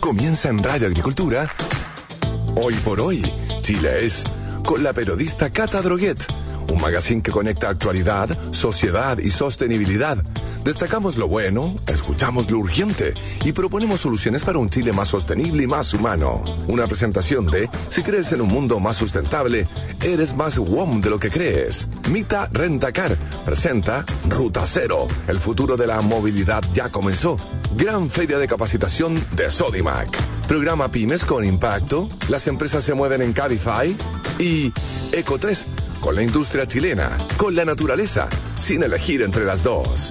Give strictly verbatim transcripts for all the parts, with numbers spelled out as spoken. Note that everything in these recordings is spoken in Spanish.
Comienza en Radio Agricultura. Hoy por hoy, Chile es, con la periodista Cata Droguet. Un magazine que conecta actualidad, sociedad y sostenibilidad. Destacamos lo bueno, escuchamos lo urgente y proponemos soluciones para un Chile más sostenible y más humano. Una presentación de, si crees en un mundo más sustentable, eres más W O M de lo que crees. Mita Rentacar presenta Ruta Cero. El futuro de la movilidad ya comenzó. Gran feria de capacitación de Sodimac. Programa Pymes con Impacto. Las empresas se mueven en Cabify. Y Eco tres. Con la industria chilena, con la naturaleza, sin elegir entre las dos.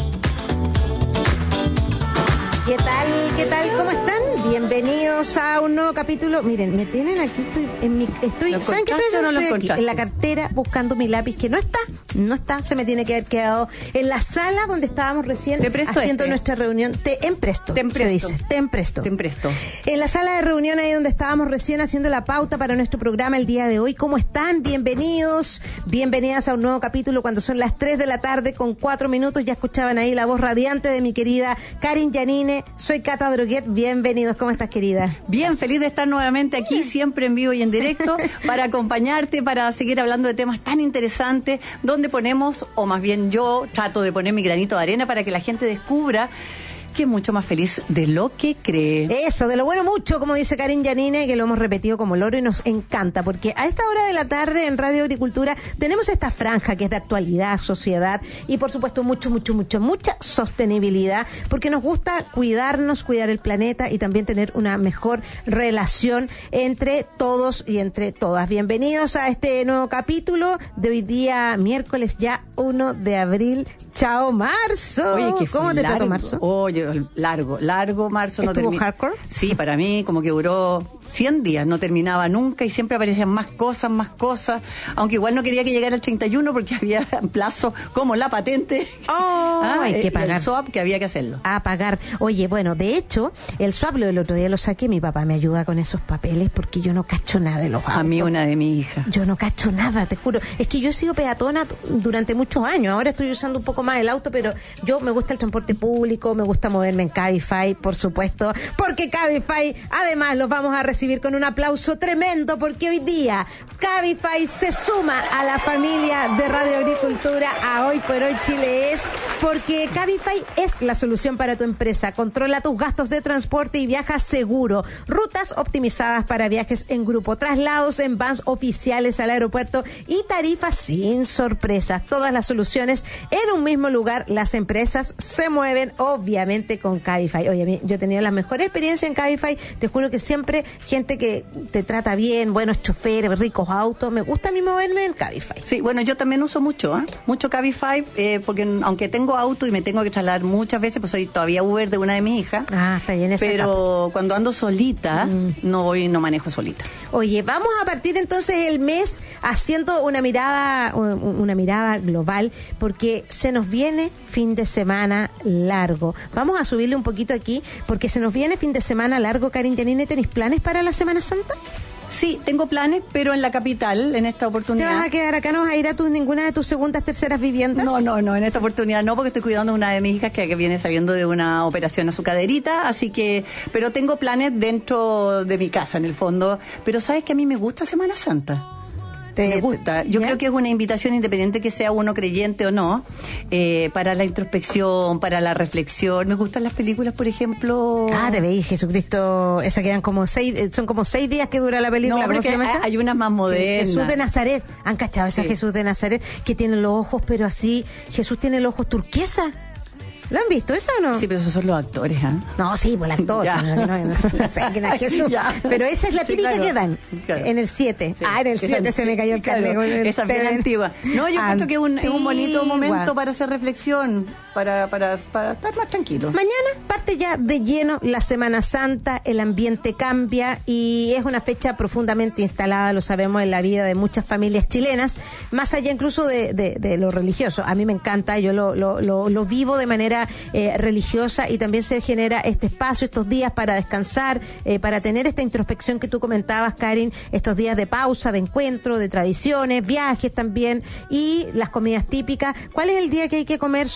¿Qué tal? ¿Qué tal? ¿Cómo están? Bienvenidos a un nuevo capítulo. Miren, me tienen aquí, estoy en mi, estoy, ¿saben qué estoy haciendo? No Estoy aquí en la cartera buscando mi lápiz que no está, no está, se me tiene que haber quedado en la sala donde estábamos recién haciendo este. nuestra reunión. Te empresto, te empresto. se dice, te empresto. Te empresto. En la sala de reunión ahí donde estábamos recién haciendo la pauta para nuestro programa el día de hoy. ¿Cómo están? Bienvenidos, bienvenidas a un nuevo capítulo cuando son las tres de la tarde con cuatro minutos. Ya escuchaban ahí la voz radiante de mi querida Karin Yanine. Soy Cata Droguet, bienvenidos. ¿Cómo estás, querida? Bien, feliz de estar nuevamente aquí, siempre en vivo y en directo, para acompañarte, para seguir hablando de temas tan interesantes, donde ponemos, o más bien yo trato de poner mi granito de arena para que la gente descubra que es mucho más feliz de lo que cree. Eso, de lo bueno mucho, como dice Karin Yanine, que lo hemos repetido como loro y nos encanta, porque a esta hora de la tarde en Radio Agricultura tenemos esta franja que es de actualidad, sociedad y por supuesto mucho, mucho, mucho, mucha sostenibilidad, porque nos gusta cuidarnos, cuidar el planeta y también tener una mejor relación entre todos y entre todas. Bienvenidos a este nuevo capítulo de hoy día, miércoles ya uno de abril. Chao, marzo. Oye, que ¿Cómo te largo. trató marzo? Oye, largo, largo marzo. ¿Estuvo no termi- hardcore? Sí, para mí como que duró cien días, no terminaba nunca y siempre aparecían más cosas, más cosas, aunque igual no quería que llegara el treinta y uno porque había plazo como la patente. Oh, ah, hay que el, pagar. el swap que había que hacerlo. A pagar. Oye, bueno, de hecho, el swap lo del otro día lo saqué, mi papá me ayuda con esos papeles porque yo no cacho nada de los autos. A mí una de mis hijas. Yo no cacho nada, te juro. Es que yo he sido peatona t- durante muchos años, ahora estoy usando un poco más el auto, pero yo me gusta el transporte público, me gusta moverme en Cabify, por supuesto, porque Cabify, además, los vamos a recibir con un aplauso tremendo, porque hoy día Cabify se suma a la familia de Radio Agricultura, a Hoy por Hoy Chile es, porque Cabify es la solución para tu empresa. Controla tus gastos de transporte y viaja seguro. Rutas optimizadas para viajes en grupo, traslados en vans oficiales al aeropuerto y tarifas sin sorpresas. Todas las soluciones en un mismo lugar. Las empresas se mueven, obviamente, con Cabify. Oye, a mí, yo he tenido las mejores experiencias en Cabify. Te juro que siempre gente que te trata bien, buenos choferes, ricos autos. Me gusta a mí moverme en Cabify. Sí, bueno, yo también uso mucho, ¿eh? Mucho Cabify, eh, porque aunque tengo auto y me tengo que trasladar muchas veces, pues soy todavía Uber de una de mis hijas. Ah, está bien esa Pero etapa. cuando ando solita, mm. no voy, no manejo solita. Oye, vamos a partir entonces el mes haciendo una mirada, una mirada global, porque se nos viene fin de semana largo. Vamos a subirle un poquito aquí, porque se nos viene fin de semana largo. Karin Yanine, ¿tenés planes para la Semana Santa? Sí, tengo planes, pero en la capital, en esta oportunidad. ¿Te vas a quedar acá? ¿No vas a ir a tus, ninguna de tus segundas, terceras viviendas? No, no, no, en esta oportunidad no, porque estoy cuidando a una de mis hijas que, que viene saliendo de una operación a su caderita, así que, pero tengo planes dentro de mi casa, en el fondo. Pero ¿sabes que a mí me gusta Semana Santa? Te, me gusta. Yo ¿ya? creo que es una invitación, independiente que sea uno creyente o no, eh, para la introspección, para la reflexión. Me gustan las películas, por ejemplo. Ah, te veis, Jesucristo, esa quedan como seis, son como seis días que dura la película. No, pero que hay, hay unas más modernas. Jesús de Nazaret, ¿han cachado esa sí. Jesús de Nazaret? Que tiene los ojos, pero así, Jesús tiene los ojos turquesa. ¿Lo han visto eso o no? Sí, pero esos son los actores, ¿eh? No, sí, pues el actor. no, no, no, no sé quién es Jesús. Ya. Pero esa es la típica sí, claro, que dan claro. en el siete. Sí. Ah, en el siete se me cayó el carnet. Claro, esa es bien antigua. No, yo creo que es un, es un bonito momento para hacer reflexión, para, para, para estar más tranquilo. Mañana parte ya de lleno la Semana Santa, el ambiente cambia y es una fecha profundamente instalada, lo sabemos, en la vida de muchas familias chilenas, más allá incluso de, de, de lo religioso. A mí me encanta, yo lo, lo, lo, lo vivo de manera Eh, religiosa y también se genera este espacio, estos días para descansar, eh, para tener esta introspección que tú comentabas, Karin, estos días de pausa, de encuentro, de tradiciones, viajes también y las comidas típicas. ¿Cuál es el día que hay que comer solo pescado?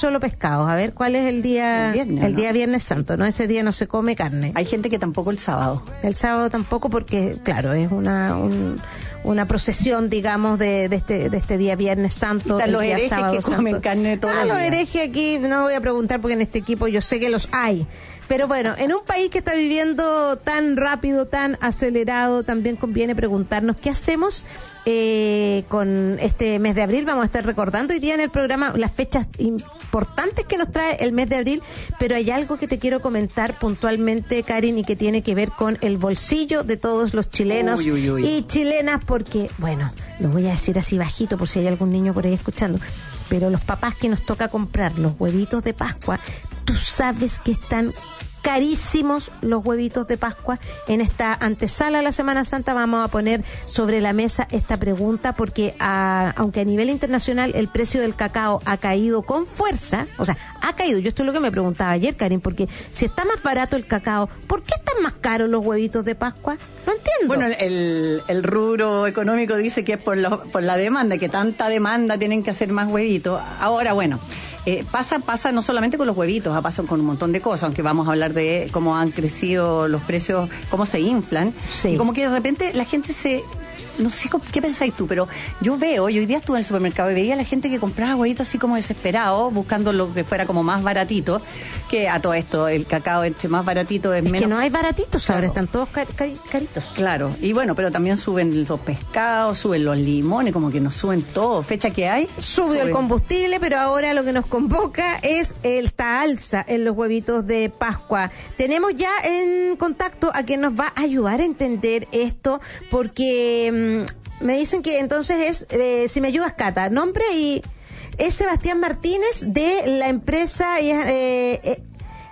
pecados. A ver, ¿cuál es el día? El viernes, el ¿no? día Viernes Santo, ¿no? Ese día no se come carne. Hay gente que tampoco el sábado. El sábado tampoco porque, claro, es una un, una procesión, digamos, de, de este de este día Viernes Santo. Están el los día herejes sábado que comen Santo. carne todos Ah, los los días. herejes aquí no voy a preguntar porque en este equipo yo sé que los hay. Pero bueno, en un país que está viviendo tan rápido, tan acelerado, también conviene preguntarnos qué hacemos eh, con este mes de abril. Vamos a estar recordando hoy día en el programa las fechas importantes que nos trae el mes de abril, pero hay algo que te quiero comentar puntualmente, Karin, y que tiene que ver con el bolsillo de todos los chilenos Uy, uy, uy. y chilenas, porque, bueno, lo voy a decir así bajito por si hay algún niño por ahí escuchando, pero los papás que nos toca comprar los huevitos de Pascua, tú sabes que están carísimos los huevitos de Pascua. En esta antesala a la Semana Santa vamos a poner sobre la mesa esta pregunta porque a, aunque a nivel internacional el precio del cacao ha caído con fuerza, o sea, ha caído, yo esto es lo que me preguntaba ayer, Karin, porque si está más barato el cacao, ¿por qué están más caros los huevitos de Pascua? No entiendo. Bueno, el, el rubro económico dice que es por, lo, por la demanda, que tanta demanda tienen que hacer más huevitos. Ahora, bueno, eh, pasa pasa no solamente con los huevitos, pasa con un montón de cosas, aunque vamos a hablar de cómo han crecido los precios, cómo se inflan. Sí. Y como que de repente la gente se... No sé qué pensáis tú, pero yo veo, y hoy día estuve en el supermercado y veía a la gente que compraba huevitos así como desesperado, buscando lo que fuera como más baratito, que a todo esto, el cacao entre más baratito es, es menos... que no hay baratitos, ahora Claro. están todos car- cari- caritos. Claro, y bueno, pero también suben los pescados, suben los limones, como que nos suben todo, fecha que hay. Subió el sube. combustible, pero ahora lo que nos convoca es esta alza en los huevitos de Pascua. Tenemos ya en contacto a quien nos va a ayudar a entender esto, porque mmm, me dicen que entonces es, eh, si me ayudas, Cata, nombre y... Es Sebastián Martínez de la empresa... Eh, eh,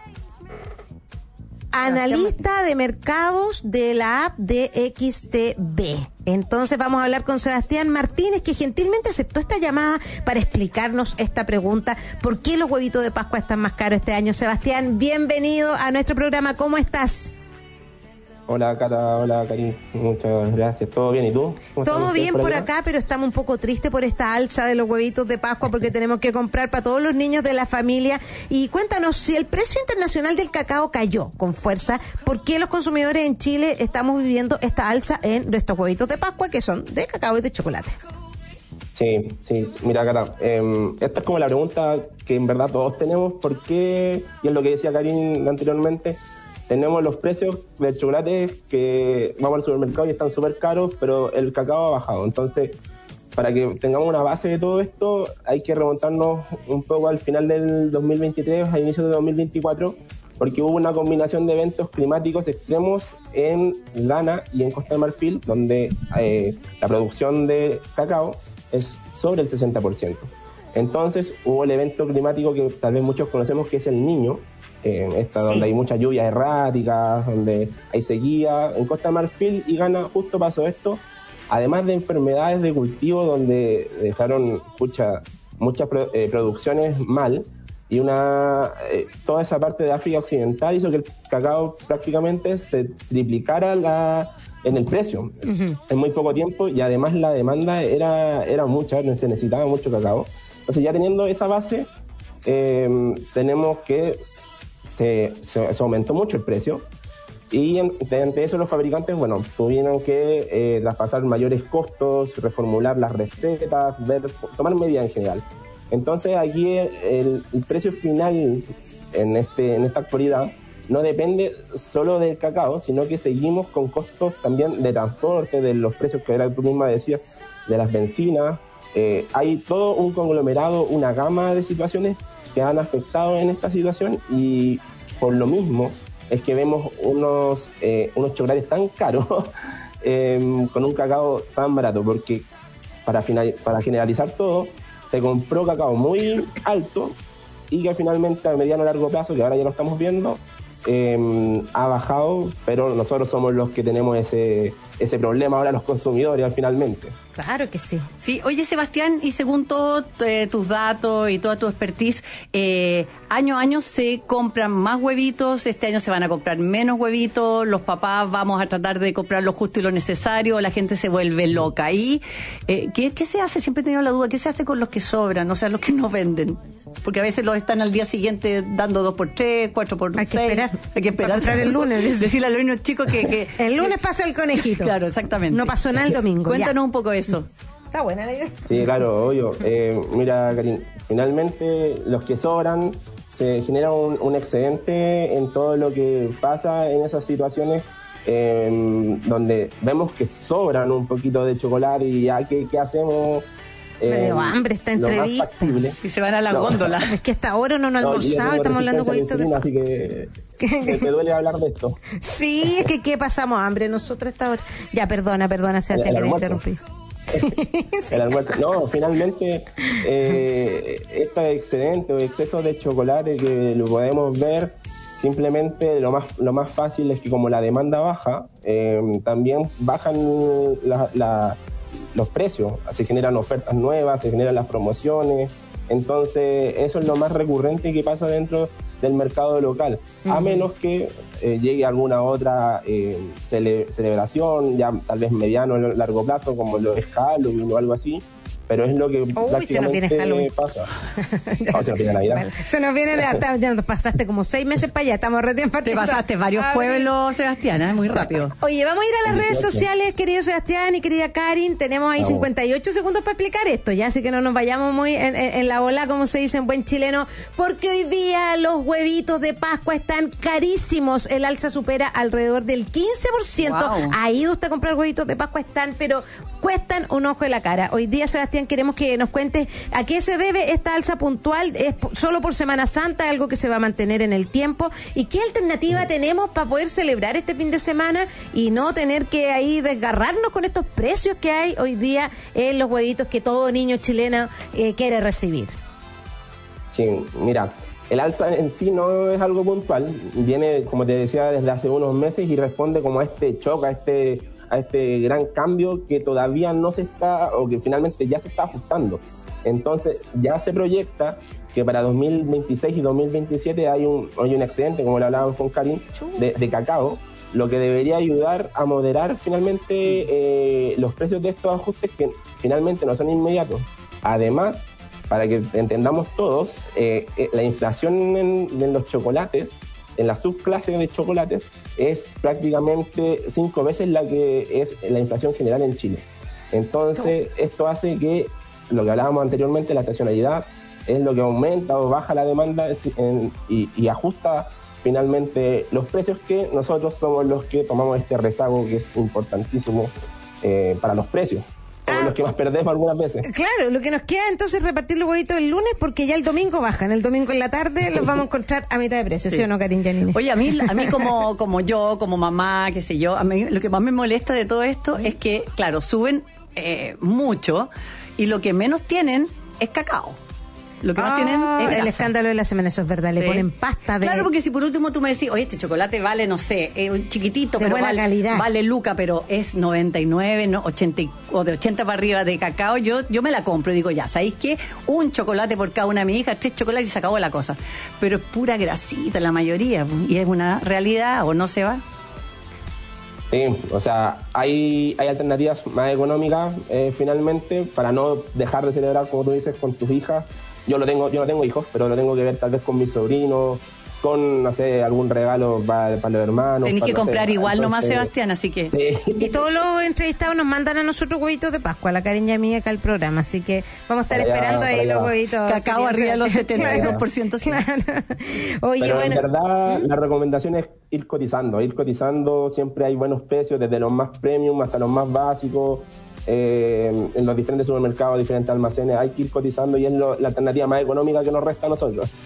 analista de mercados de la app de X T B. Entonces vamos a hablar con Sebastián Martínez, que gentilmente aceptó esta llamada para explicarnos esta pregunta: ¿por qué los huevitos de Pascua están más caros este año? Sebastián, bienvenido a nuestro programa. ¿Cómo estás? Hola, Cata, hola, Karin, muchas gracias. ¿Todo bien? ¿Y tú? ¿Cómo están Todo ustedes bien por acá, pero estamos un poco tristes por esta alza de los huevitos de Pascua porque tenemos que comprar para todos los niños de la familia. Y cuéntanos, si el precio internacional del cacao cayó con fuerza, ¿por qué los consumidores en Chile estamos viviendo esta alza en nuestros huevitos de Pascua, que son de cacao y de chocolate? Sí, sí, mira, Cata, eh, esta es como la pregunta que en verdad todos tenemos, ¿por qué? Y es lo que decía Karin anteriormente, tenemos los precios del chocolate que vamos al supermercado y están súper caros, pero el cacao ha bajado. Entonces, para que tengamos una base de todo esto, hay que remontarnos un poco al final del dos mil veintitrés, a inicios de dos mil veinticuatro, porque hubo una combinación de eventos climáticos extremos en Ghana y en Costa de Marfil, donde eh, la producción de cacao es sobre el sesenta por ciento. Entonces hubo el evento climático que tal vez muchos conocemos, que es el Niño, eh, esta, Sí. donde hay muchas lluvias erráticas, donde hay sequía. En Costa de Marfil y Ghana justo pasó esto, además de enfermedades de cultivo donde dejaron mucha, muchas pro, eh, producciones mal, y una eh, toda esa parte de África Occidental hizo que el cacao prácticamente se triplicara la, en el precio uh-huh. en muy poco tiempo, y además la demanda era, era mucha, se necesitaba mucho cacao. Entonces, ya teniendo esa base, eh, tenemos que se, se, se aumentó mucho el precio, y ante eso los fabricantes, bueno, tuvieron que eh, traspasar mayores costos, reformular las recetas, ver, tomar medidas en general. Entonces, aquí el, el precio final en, este, en esta actualidad no depende solo del cacao, sino que seguimos con costos también de transporte, de los precios que era tú misma decías, de las bencinas. Eh, hay todo un conglomerado, una gama de situaciones que han afectado en esta situación, y por lo mismo es que vemos unos, eh, unos chocolates tan caros eh, con un cacao tan barato, porque para, final, para generalizar todo, se compró cacao muy alto y que finalmente a mediano a largo plazo, que ahora ya lo estamos viendo, eh, ha bajado, pero nosotros somos los que tenemos ese, ese problema ahora los consumidores finalmente. Claro que sí. Sí, oye Sebastián, y según todos eh, tus datos y toda tu expertise, eh, año a año se compran más huevitos, este año se van a comprar menos huevitos, los papás vamos a tratar de comprar lo justo y lo necesario, la gente se vuelve loca. ¿Y eh, ¿qué, qué se hace? Siempre he tenido la duda, ¿qué se hace con los que sobran, o sea, los que no venden? Porque a veces los están al día siguiente dando dos por tres, cuatro por seis. Hay que esperar. Hay que esperar. Para el lunes. Decirle a los niños chicos que, que... El lunes pasa el conejito. Claro, exactamente. No pasó nada el domingo. Cuéntanos ya. un poco eso. Está buena la idea. Sí, claro, obvio. Eh, mira, Karin, finalmente los que sobran, se genera un, un excedente en todo lo que pasa en esas situaciones eh, donde vemos que sobran un poquito de chocolate y ya, ¿qué, qué hacemos? Me Eh, dio hambre esta lo más entrevista. factible. Y se van a la No. góndola. Es que hasta ahora no han No, yo almorzado, tengo estamos hablando de resistencia a la huevitos de... insulina, así que me, me duele hablar de esto. Sí, es que ¿qué pasamos hambre nosotros esta hora? Ya, perdona, perdona, Sebastián, El- que el te almuerzo. interrumpí. Sí. El almuerzo. No, finalmente, eh, este excedente o exceso de chocolate que lo podemos ver, simplemente lo más lo más fácil es que como la demanda baja, eh, también bajan la, la, los precios, se generan ofertas nuevas, se generan las promociones, entonces eso es lo más recurrente que pasa dentro del mercado local, uh-huh. a menos que eh, llegue alguna otra eh, cele- celebración, ya tal vez mediano o largo plazo, como lo es Halloween o algo así, pero es lo que Uy, prácticamente se nos viene Halloween. pasa. No, se nos viene Navidad. Vale. Se nos viene hasta, ya nos pasaste como seis meses para allá, estamos recién Te partiendo. pasaste varios pueblos, Sebastián, ¿eh? Muy rápido. Oye, vamos a ir a las redes sociales, querido Sebastián y querida Karin. Tenemos ahí Vamos. cincuenta y ocho segundos para explicar esto, ya, así que no nos vayamos muy en, en, en la bola, como se dice en buen chileno, porque hoy día los huevitos de Pascua están carísimos. El alza supera alrededor del quince por ciento. Wow. Ha ido usted a comprar huevitos de Pascua, están, pero cuestan un ojo de la cara. Hoy día, Sebastián, queremos que nos cuentes a qué se debe esta alza puntual. ¿Es po- solo por Semana Santa, algo que se va a mantener en el tiempo? ¿Y qué alternativa tenemos para poder celebrar este fin de semana y no tener que ahí desgarrarnos con estos precios que hay hoy día en los huevitos que todo niño chileno eh, quiere recibir? Sí, mira, el alza en sí no es algo puntual, viene, como te decía, desde hace unos meses y responde como a este choque, a este, a este gran cambio que todavía no se está, o que finalmente ya se está ajustando. Entonces, ya se proyecta que para dos mil veintiséis y dos mil veintisiete hay un, hay un excedente, como le hablábamos con Karin, de, de cacao, lo que debería ayudar a moderar finalmente eh, los precios de estos ajustes que finalmente no son inmediatos. Además, para que entendamos todos, eh, eh, la inflación en, en los chocolates, en la subclase de chocolates, es prácticamente cinco veces la que es la inflación general en Chile. Entonces, esto hace que, lo que hablábamos anteriormente, la estacionalidad es lo que aumenta o baja la demanda en, y, y ajusta finalmente los precios, que nosotros somos los que tomamos este rezago que es importantísimo eh, para los precios. Somos los que más perdemos algunas veces. Claro, lo que nos queda entonces es repartir los huevitos el lunes, porque ya el domingo bajan. El domingo en la tarde los vamos a encontrar a mitad de precio, ¿sí, ¿sí o no, Karin Janine? Oye, a mí, a mí como, como yo, como mamá, qué sé yo, a mí lo que más me molesta de todo esto es que, claro, suben eh, mucho y lo que menos tienen es cacao. Lo que más Ah, tienen es el grasa. escándalo de la semana, eso es verdad. Le Sí. ponen pasta de... Claro, porque si por último tú me decís, oye, este chocolate vale, no sé, eh, un chiquitito, De pero buena vale, calidad. vale luca, pero es noventa y nueve, no, ochenta y- o de ochenta para arriba de cacao, yo yo me la compro y digo, ya, ¿sabéis qué? Un chocolate por cada una de mis hijas, tres chocolates y se acabó la cosa. Pero es pura grasita la mayoría, y es una realidad, o no se va. Sí, o sea, hay, hay alternativas más económicas eh, finalmente para no dejar de celebrar, como tú dices, con tus hijas. Yo lo tengo, yo no tengo hijos, pero lo tengo que ver tal vez con mis sobrinos, con, no sé, algún regalo para, para los hermanos. Tenés para, que no sé, comprar igual entonces, nomás, Sebastián, así que... Sí. Y todos los entrevistados nos mandan a nosotros huevitos de Pascua, a la Karin y a mí acá el programa, así que vamos a estar Para allá, esperando para ahí allá. los huevitos. Cacao querido arriba de los Sebastián. setenta y dos por ciento. Sí. Claro. Oye, Pero bueno. en verdad la recomendación es ir cotizando, ir cotizando, siempre hay buenos precios, desde los más premium hasta los más básicos, eh, en los diferentes supermercados, diferentes almacenes, hay que ir cotizando y es lo- la alternativa más económica que nos resta a nosotros.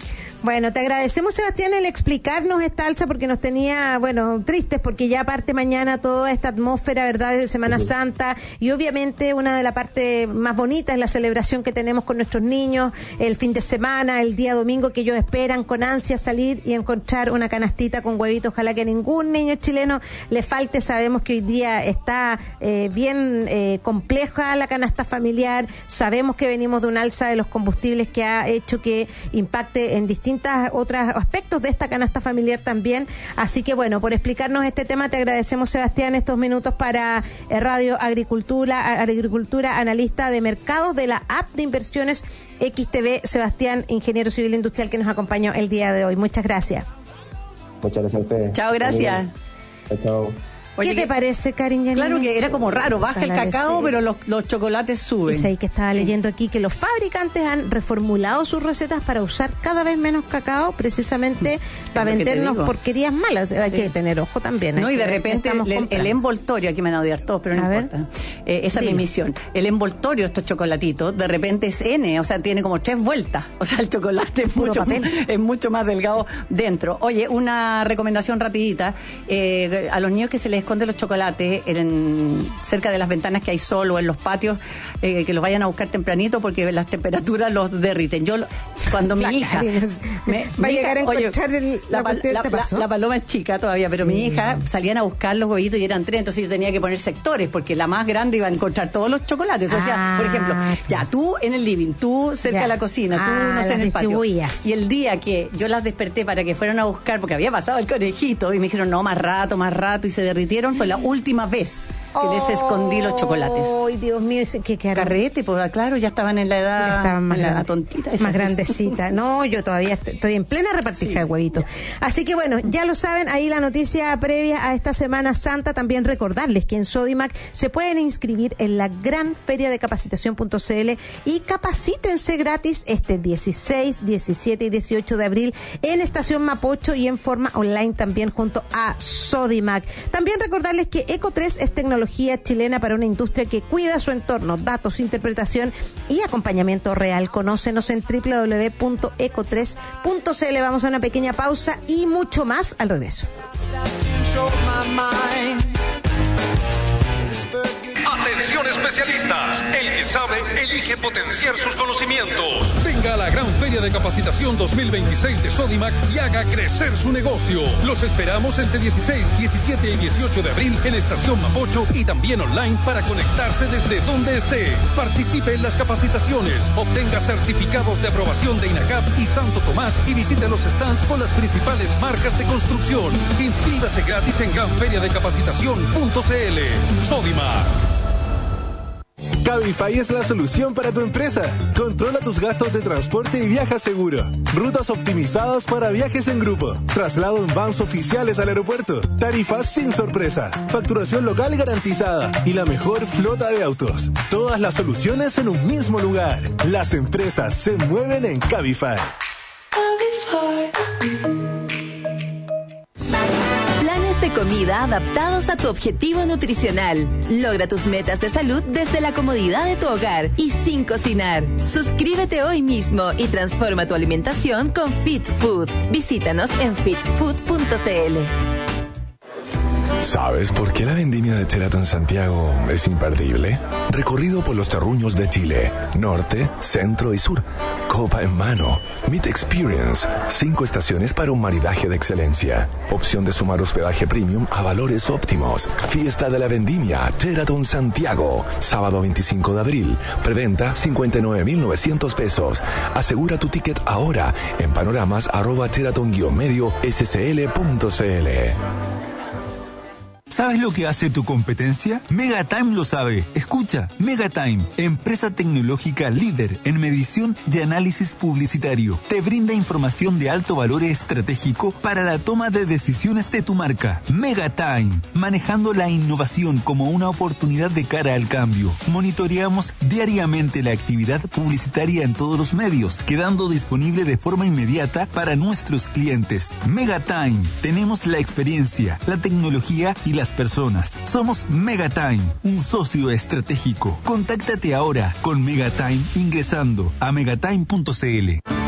Bueno, te agradecemos, Sebastián, el explicarnos esta alza porque nos tenía, bueno, tristes porque ya parte mañana toda esta atmósfera, ¿verdad?, de Semana sí. Santa, y obviamente una de las partes más bonitas es la celebración que tenemos con nuestros niños el fin de semana, el día domingo, que ellos esperan con ansia salir y encontrar una canastita con huevitos. Ojalá que a ningún niño chileno le falte. Sabemos que hoy día está eh, bien eh, compleja la canasta familiar, sabemos que venimos de un alza de los combustibles que ha hecho que impacte en distintos otros aspectos de esta canasta familiar también. Así que bueno, por explicarnos este tema te agradecemos, Sebastián, estos minutos para eh, Radio Agricultura, Agricultura, analista de mercados de la app de inversiones X T B, Sebastián, ingeniero civil industrial, que nos acompañó el día de hoy. Muchas gracias. Muchas gracias a ustedes. Chao, gracias. Chao, chao. Oye, ¿qué te parece, Karin? Claro que era como raro, baja el cacao, pero los, los chocolates suben. Y ahí que estaba leyendo aquí que los fabricantes han reformulado sus recetas para usar cada vez menos cacao, precisamente para vendernos porquerías malas. Sí. Hay que tener ojo también. No, y de repente el, el envoltorio, aquí me van a odiar todos, pero no a importa. Eh, esa Dime. es mi misión. El envoltorio de estos chocolatitos, de repente es N, o sea, tiene como tres vueltas. O sea, el chocolate es mucho, es mucho más delgado dentro. Oye, una recomendación rapidita. Eh, a los niños que se les esconde los chocolates en, cerca de las ventanas que hay sol o en los patios, eh, que los vayan a buscar tempranito porque las temperaturas los derriten. Yo, cuando mi hija... Me, va a llegar a encontrar oye, el, la, la, la, la, la paloma es chica todavía, pero sí. mi hija salían a buscar los huevitos y eran tres, entonces yo tenía que poner sectores porque la más grande iba a encontrar todos los chocolates. Entonces, ah, por ejemplo, ya tú en el living, tú cerca ya. de la cocina, tú ah, no sé en el patio. Y el día que yo las desperté para que fueran a buscar, porque había pasado el conejito y me dijeron, no, más rato, más rato, y se derritieron, fue la última vez que oh, les escondí los chocolates. Ay, Dios mío, ¿qué qué carrete? Pues claro, ya estaban en la edad, ya estaban más en la grande, tontita. Más grandecita. No, yo todavía estoy en plena repartija sí, de huevitos. Ya. Así que bueno, ya lo saben, ahí la noticia previa a esta Semana Santa. También recordarles que en Sodimac se pueden inscribir en la gran feria de capacitación punto c l y capacítense gratis este dieciséis, diecisiete y dieciocho de abril en Estación Mapocho y en forma online también junto a Sodimac. También recordarles que Eco tres es tecnología chilena para una industria que cuida su entorno, datos, interpretación y acompañamiento real. Conócenos en doble u doble u doble u punto eco tres punto c l. Vamos a una pequeña pausa y mucho más al regreso. Atención especialistas, el que sabe elige potenciar sus conocimientos. Venga a la gran feria de capacitación dos mil veintiséis de Sodimac y haga crecer su negocio. Los esperamos entre dieciséis, diecisiete y dieciocho de abril en Estación Mapocho y también online para conectarse desde donde esté. Participe en las capacitaciones, obtenga certificados de aprobación de INACAP y Santo Tomás y visite los stands con las principales marcas de construcción. Inscríbase gratis en gran feria de capacitación punto c l. Sodimac. Cabify es la solución para tu empresa. Controla tus gastos de transporte y viaja seguro. Rutas optimizadas para viajes en grupo. Traslado en vans oficiales al aeropuerto. Tarifas sin sorpresa. Facturación local garantizada. Y la mejor flota de autos. Todas las soluciones en un mismo lugar. Las empresas se mueven en Cabify. Cabify. De comida adaptados a tu objetivo nutricional. Logra tus metas de salud desde la comodidad de tu hogar y sin cocinar. Suscríbete hoy mismo y transforma tu alimentación con Fit Food. Visítanos en fit food punto c l. ¿Sabes por qué la vendimia de Teraton Santiago es imperdible? Recorrido por los terruños de Chile, norte, centro y sur. Copa en mano. Meet Experience. Cinco estaciones para un maridaje de excelencia. Opción de sumar hospedaje premium a valores óptimos. Fiesta de la vendimia Teraton Santiago. Sábado veinticinco de abril. Preventa cincuenta y nueve mil novecientos pesos. Asegura tu ticket ahora en panoramas arroba teraton guión medio s c l punto c l. ¿Sabes lo que hace tu competencia? Megatime lo sabe. Escucha, Megatime, empresa tecnológica líder en medición y análisis publicitario. Te brinda información de alto valor estratégico para la toma de decisiones de tu marca. Megatime, manejando la innovación como una oportunidad de cara al cambio. Monitoreamos diariamente la actividad publicitaria en todos los medios, quedando disponible de forma inmediata para nuestros clientes. Megatime, tenemos la experiencia, la tecnología y las personas. Somos Megatime, un socio estratégico. Contáctate ahora con Megatime ingresando a megatime punto c l.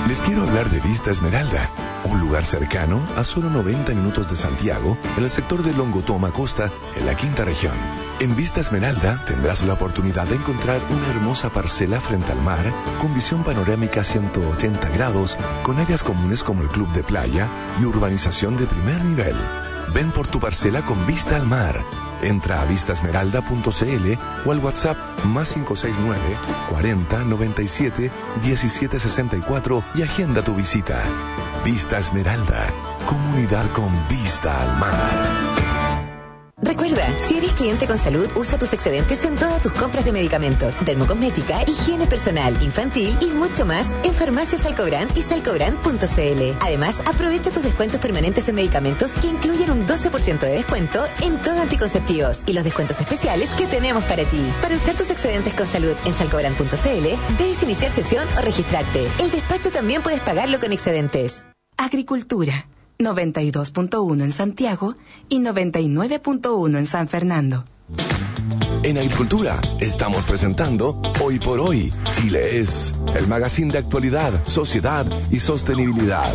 Les quiero hablar de Vista Esmeralda, un lugar cercano a solo noventa minutos de Santiago, en el sector de Longotoma Costa, en la quinta región. En Vista Esmeralda tendrás la oportunidad de encontrar una hermosa parcela frente al mar, con visión panorámica ciento ochenta grados, con áreas comunes como el club de playa y urbanización de primer nivel. Ven por tu parcela con vista al mar. Entra a vista esmeralda punto c l o al WhatsApp más cinco seis nueve, cuarenta, noventa y siete, diecisiete sesenta y cuatro y agenda tu visita. Vista Esmeralda, comunidad con vista al mar. Recuerda, si eres cliente con salud, usa tus excedentes en todas tus compras de medicamentos, dermocosmética, higiene personal, infantil y mucho más en Farmacias Salcobrand y salcobrand punto c l. Además, aprovecha tus descuentos permanentes en medicamentos que incluyen un doce por ciento de descuento en todo anticonceptivos y los descuentos especiales que tenemos para ti. Para usar tus excedentes con salud en salcobrand punto c l, debes iniciar sesión o registrarte. El despacho también puedes pagarlo con excedentes. Agricultura. noventa y dos punto uno en Santiago y noventa y nueve punto uno en San Fernando. En Agricultura estamos presentando Hoy por Hoy, Chile es, el magazine de actualidad, sociedad y sostenibilidad.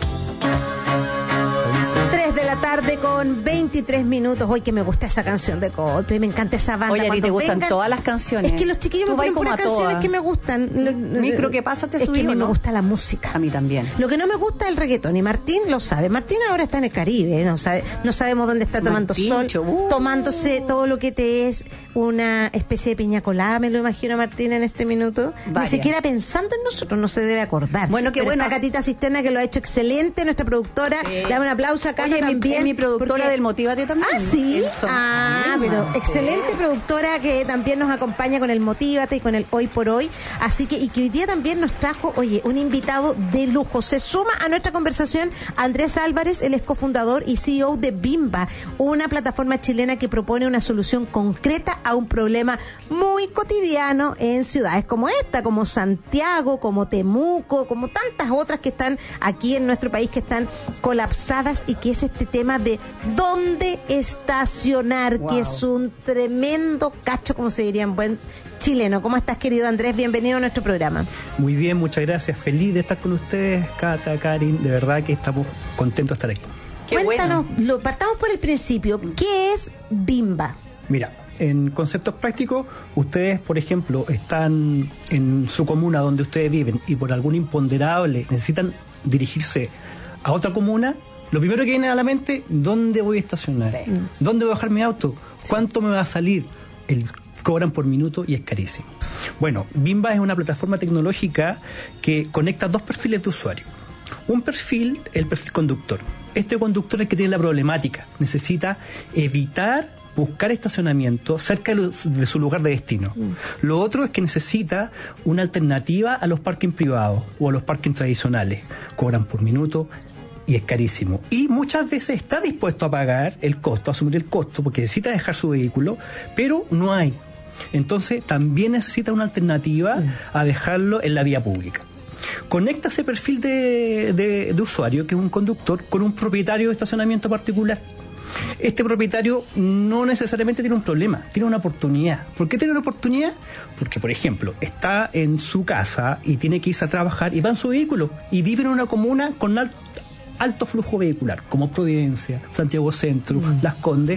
tres de la tarde con veintitrés minutos. Hoy que me gusta esa canción de Coldplay, me encanta esa banda. Oye, a ti te gustan vengan, todas las canciones. Es que los chiquillos Tú me ponen vas como puras a todas. canciones que me gustan. Micro, ¿qué pasa? ¿Te Es subí que a mí o no? me gusta la música. A mí también. Lo que no me gusta es el reggaetón, y Martín lo sabe. Martín ahora está en el Caribe, no sabe, no sabemos dónde está tomando Martín, sol, uh. tomándose todo lo que te es una especie de piña colada, me lo imagino, Martín, en este minuto. Varias. Ni siquiera pensando en nosotros, no se debe acordar. Bueno, qué Pero bueno. está Catita Cisterna, que lo ha hecho excelente, nuestra productora. Sí. Le damos un aplauso a Cata Oye, mi- también. es mi productora porque- del Motívate también. Ah, sí. Eso. Ah, pero excelente productora que también nos acompaña con el Motívate y con el Hoy por Hoy. Así que, y que hoy día también nos trajo, oye, un invitado de lujo. Se suma a nuestra conversación Andrés Álvarez, él es cofundador y C E O de Bimba, una plataforma chilena que propone una solución concreta a un problema muy cotidiano en ciudades como esta, como Santiago, como Temuco, como tantas otras que están aquí en nuestro país, que están colapsadas, y que es este tema de dónde estacionar, Wow. que es un tremendo cacho, como se diría en buen chileno. ¿Cómo estás, querido Andrés? Bienvenido a nuestro programa. Muy bien, muchas gracias. Feliz de estar con ustedes, Cata, Karin. De verdad que estamos contentos de estar aquí. Qué Cuéntanos, bueno. lo, partamos por el principio. ¿Qué es Bimba? Mira, en conceptos prácticos, ustedes, por ejemplo, están en su comuna donde ustedes viven y por algún imponderable necesitan dirigirse a otra comuna. Lo primero que viene a la mente, ¿dónde voy a estacionar? Sí. ¿Dónde voy a dejar mi auto? ¿Cuánto me va a salir? El cobran por minuto y es carísimo. Bueno, Bimba es una plataforma tecnológica que conecta dos perfiles de usuario. Un perfil, el perfil conductor. Este conductor es el que tiene la problemática. Necesita evitar buscar estacionamiento cerca de su lugar de destino. Mm. Lo otro es que necesita una alternativa a los parking privados o a los parking tradicionales. Cobran por minuto y es carísimo. Y muchas veces está dispuesto a pagar el costo, a asumir el costo, porque necesita dejar su vehículo, pero no hay. Entonces también necesita una alternativa mm. a dejarlo en la vía pública. Conecta ese perfil de, de, de usuario, que es un conductor, con un propietario de estacionamiento particular. Este propietario no necesariamente tiene un problema, tiene una oportunidad. ¿Por qué tiene una oportunidad? Porque, por ejemplo, está en su casa y tiene que irse a trabajar y va en su vehículo y vive en una comuna con alto, alto flujo vehicular, como Providencia, Santiago Centro, mm. Las Condes.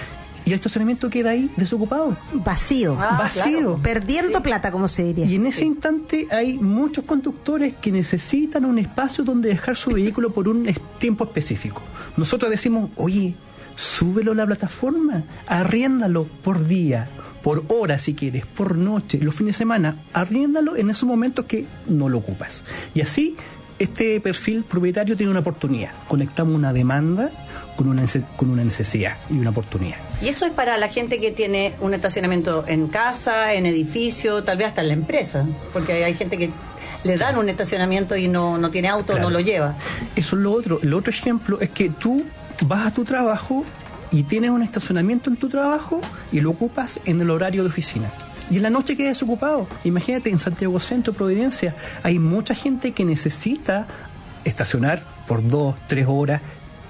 Y el estacionamiento queda ahí desocupado. Vacío. Ah, vacío. Claro. Perdiendo sí. plata, como se diría. Y en ese sí. instante hay muchos conductores que necesitan un espacio donde dejar su vehículo por un tiempo específico. Nosotros decimos, oye, súbelo a la plataforma, arriéndalo por día, por hora si quieres, por noche, los fines de semana, arriéndalo en esos momentos que no lo ocupas. Y así, este perfil propietario tiene una oportunidad. Conectamos una demanda con una, con una necesidad y una oportunidad. Y eso es para la gente que tiene un estacionamiento en casa, en edificio, tal vez hasta en la empresa, porque hay gente que le dan un estacionamiento y no, no tiene auto, claro. no lo lleva. Eso es lo otro. El otro ejemplo es que tú vas a tu trabajo y tienes un estacionamiento en tu trabajo y lo ocupas en el horario de oficina. Y en la noche quedas desocupado. Imagínate, en Santiago Centro, Providencia, hay mucha gente que necesita estacionar por dos, tres horas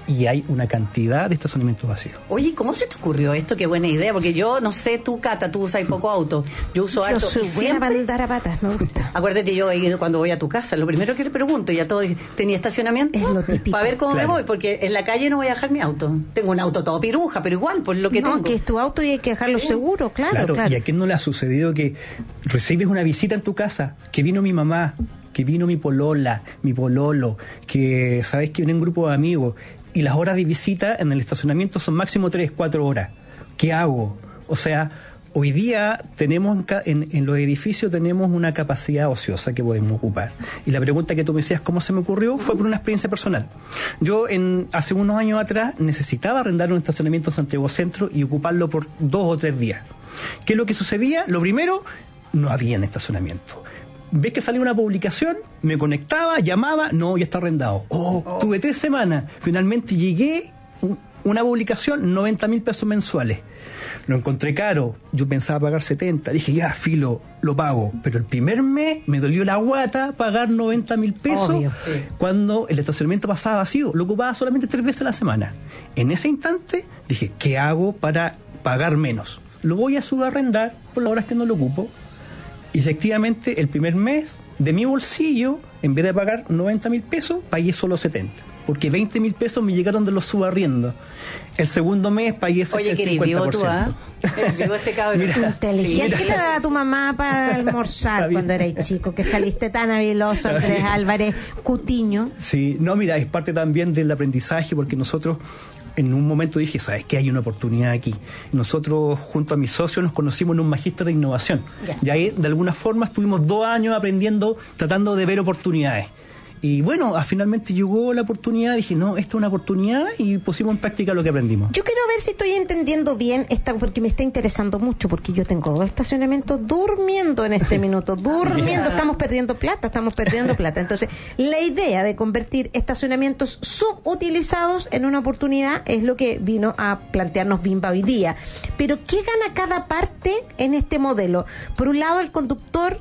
y hay una cantidad de estacionamientos vacíos. Oye, ¿cómo se te ocurrió esto? Qué buena idea, porque yo no sé, tú, Cata, tú usas poco auto. Yo uso Yo harto. soy y buena siempre- para andar a patas, me gusta. Acuérdate, yo he ido cuando voy a tu casa, lo primero que te pregunto, ya todo dice, ¿tenía estacionamiento? Es lo típico. Para ver cómo Claro. me voy, porque en la calle no voy a dejar mi auto. Tengo un auto todo piruja, pero igual, por lo que no, tengo. que es tu auto y hay que dejarlo seguro, claro, Claro, claro. ¿y a quién no le ha sucedido que recibes una visita en tu casa, que vino mi mamá, que vino mi polola, mi pololo, que sabes que viene un grupo de amigos, y las horas de visita en el estacionamiento son máximo tres, cuatro horas? ¿Qué hago? O sea, hoy día tenemos en, ca- en, en los edificios tenemos una capacidad ociosa que podemos ocupar. Y la pregunta que tú me decías, ¿cómo se me ocurrió? Fue por una experiencia personal. Yo en hace unos años atrás necesitaba arrendar un estacionamiento en Santiago Centro y ocuparlo por dos o tres días. ¿Qué es lo que sucedía? Lo primero, no había estacionamiento. Ves que salía una publicación, me conectaba, llamaba, no, ya está arrendado. Oh, tuve tres semanas. Finalmente llegué, un- una publicación, noventa mil pesos mensuales. Lo encontré caro, yo pensaba pagar setenta. Dije, ya, filo, lo pago. Pero el primer mes me dolió la guata pagar noventa mil pesos Obvio. Sí. cuando el estacionamiento pasaba vacío. Lo ocupaba solamente tres veces a la semana. En ese instante dije, ¿qué hago para pagar menos? Lo voy a subarrendar por las horas que no lo ocupo. Y efectivamente, el primer mes, de mi bolsillo, en vez de pagar noventa mil pesos, pagué solo setenta. Porque veinte mil pesos me llegaron de los subarriendos. El segundo mes pagué ese Oye, que eres vivo tú, ¿ah? Eres vivo este cabrón. Mira. Inteligente. ¿Qué te daba tu mamá para almorzar Está bien. cuando erais chico? Que saliste tan habiloso, Andrés Álvarez Cutiño. Sí, no, mira, es parte también del aprendizaje, porque nosotros en un momento dije, ¿sabes qué? Hay una oportunidad aquí. Nosotros, junto a mis socios, nos conocimos en un magíster de innovación. Ya. Y ahí, de alguna forma, estuvimos dos años aprendiendo, tratando de ver oportunidades. Y bueno, ah, finalmente llegó la oportunidad, dije, no, esta es una oportunidad, y pusimos en práctica lo que aprendimos. Yo quiero ver si estoy entendiendo bien esta, porque me está interesando mucho, porque yo tengo dos estacionamientos durmiendo en este minuto, durmiendo, estamos perdiendo plata, estamos perdiendo plata. Entonces, la idea de convertir estacionamientos subutilizados en una oportunidad es lo que vino a plantearnos Bimba hoy día. Pero, ¿qué gana cada parte en este modelo? Por un lado, el conductor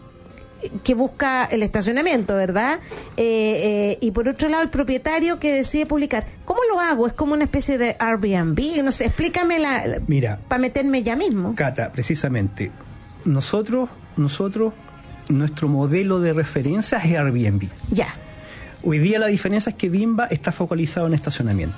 que busca el estacionamiento, ¿verdad? Eh, eh, y por otro lado, el propietario que decide publicar. ¿Cómo lo hago? Es como una especie de Airbnb. No sé, explícame la, la- Mira. para meterme ya mismo. Cata, precisamente, nosotros, nosotros, nuestro modelo de referencia es Airbnb. Ya. Hoy día la diferencia es que Bimba está focalizado en estacionamiento.